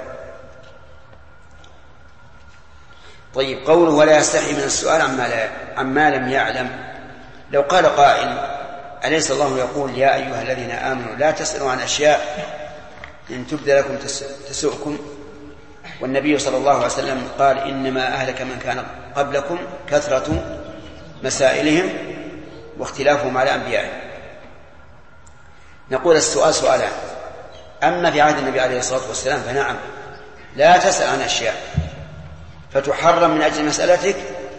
طيب، قوله ولا يستحي من السؤال عما لم يعلم، لو قال قائل: أليس الله يقول يا أيها الذين آمنوا لا تسألوا عن أشياء إن تبد لكم تسؤكم؟ والنبي صلى الله عليه وسلم قال إنما أهلك من كان قبلكم كثرة مسائلهم واختلافهم على أنبيائهم. نقول السؤال سؤالان: أما في عهد النبي عليه الصلاة والسلام فنعم، لا تسأل عن أشياء فتحرم من أجل مسألتك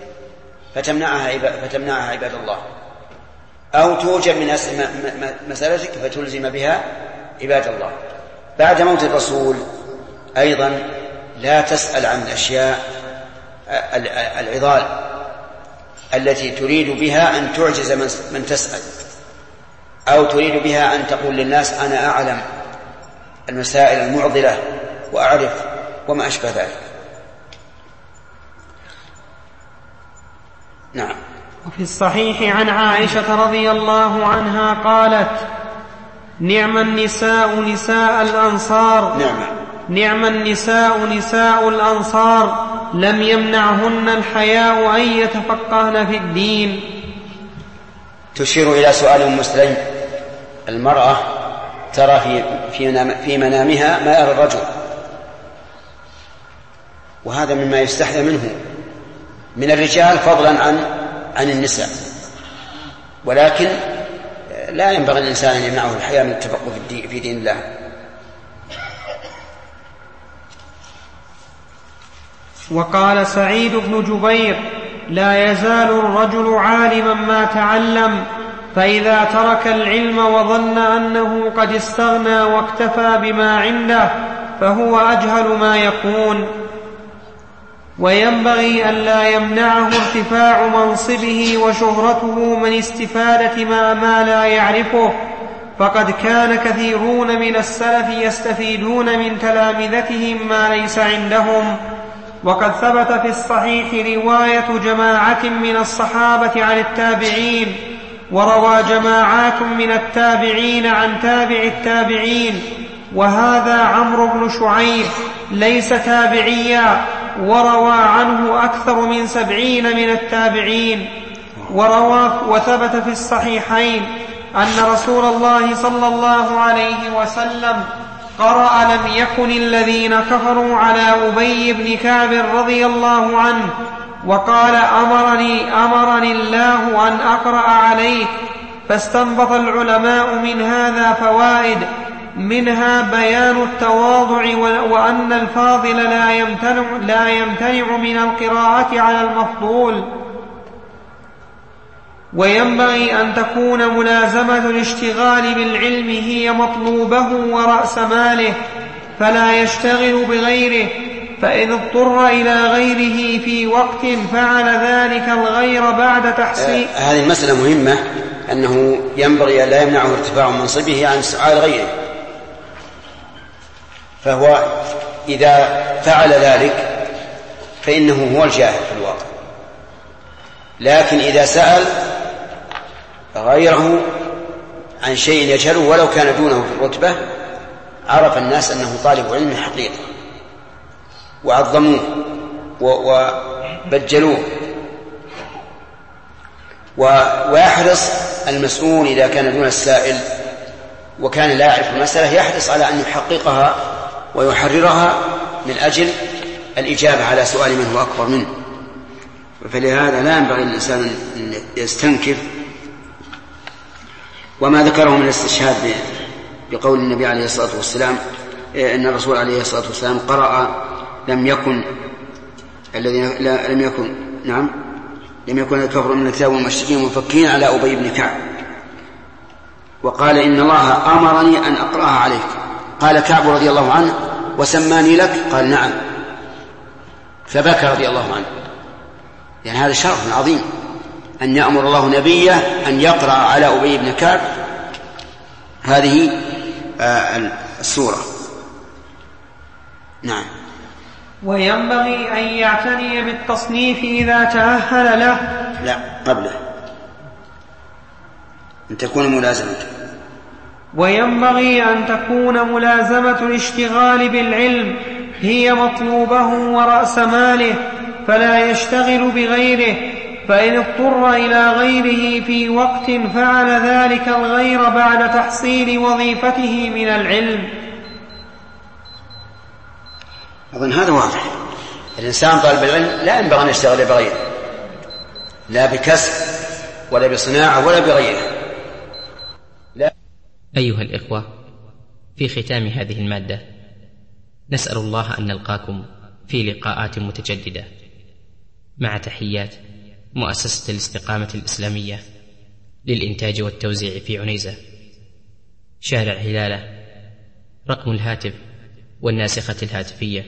فتمنعها عباد الله، أو توجب من أجل مسألتك فتلزم بها عباد الله. بعد موت الرسول أيضا لا تسأل عن الأشياء العضال التي تريد بها أن تعجز من تسأل، أو تريد بها أن تقول للناس أنا أعلم المسائل المعضلة وأعرف وما أشبه ذلك. نعم. وفي الصحيح عن عائشة رضي الله عنها قالت: نعم النساء نساء الأنصار، نعم النساء نساء الأنصار، لم يمنعهن الحياء أن يتفقهن في الدين. تشير إلى سؤال أم سليم: المرأة ترى في منامها ما يرى الرجل، وهذا مما يستحيا منه من الرجال فضلا عن النساء، ولكن لا ينبغي الإنسان أن يمنعه الحياء من التفقه في دين الله. وقال سعيد بن جبير: لا يزال الرجل عالما ما تعلم، فإذا ترك العلم وظن أنه قد استغنى واكتفى بما عنده فهو أجهل ما يكون. وينبغي ألا يمنعه ارتفاع منصبه وشهرته من استفادة ما لا يعرفه، فقد كان كثيرون من السلف يستفيدون من تلامذتهم ما ليس عندهم. وقد ثبت في الصحيح رواية جماعة من الصحابة عن التابعين، وروى جماعات من التابعين عن تابع التابعين، وهذا عمرو بن شعيب ليس تابعيا، وروى عنه أكثر من 70 من التابعين. وثبت في الصحيحين أن رسول الله صلى الله عليه وسلم قرأ: لم يكن الذين كفروا على أبي بن كعب رضي الله عنه، وقال: أمرني الله أن أقرأ عليك. فاستنبط العلماء من هذا فوائد، منها بيان التواضع، وأن الفاضل لا يمتنع من القراءة على المفضول. وينبغي أن تكون ملازمة الاشتغال بالعلم هي مطلوبه ورأس ماله، فلا يشتغل بغيره، فإن اضطر إلى غيره في وقت فعل ذلك الغير بعد تحصيل. هذه المسألة مهمة، أنه ينبغي أن لا يمنعه ارتفاع منصبه عن سؤال غيره، فهو إذا فعل ذلك فإنه هو الجاهل في الواقع. لكن إذا سأل غيره عن شيء يجهله ولو كان دونه في الرتبة، عرف الناس أنه طالب علم حقيقي وعظموه وبجلوه. ويحرص المسؤول إذا كان دون السائل وكان لا يعرف المسألة، يحرص على أن يحققها ويحررها من أجل الإجابة على سؤال من هو أكبر منه. فلهذا لا ينبغي للإنسان أن يستنكف. وما ذكره من الاستشهاد بقول النبي عليه الصلاة والسلام إن الرسول عليه الصلاة والسلام قرأ: لم يكن الذين لم يكن الكفر من الكتاب والمشركين منفكين على أبي بن كعب، وقال: إن الله أمرني أن أقرأها عليك. قال كعب رضي الله عنه: وسماني لك؟ قال: نعم. فبكى رضي الله عنه، يعني هذا شرف عظيم أن يأمر الله نبيه أن يقرأ على أبي بن كعب هذه السورة. نعم. وينبغي أن يعتني بالتصنيف إذا تأهل له. لا، قبله أن تكون ملازمة. وينبغي أن تكون ملازمة الاشتغال بالعلم هي مطلوبه ورأس ماله، فلا يشتغل بغيره، فإن اضطر إلى غيره في وقت فعل ذلك الغير بعد تحصيل وظيفته من العلم. أظن هذا واضح. الإنسان طالب العلم لا ينبغي أن يشتغل بغيره، لا بكسب ولا بصناعة ولا بغيره. لا. أيها الإخوة، في ختام هذه المادة نسأل الله أن نلقاكم في لقاءات متجددة، مع تحيات مؤسسة الاستقامة الإسلامية للإنتاج والتوزيع في عنيزة، شارع هلالة. رقم الهاتف والناسخة الهاتفية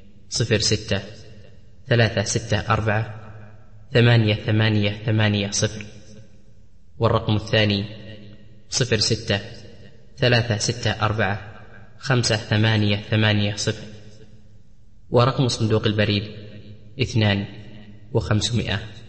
06-364-8880، والرقم الثاني 06-364-5880، ورقم صندوق البريد 2500.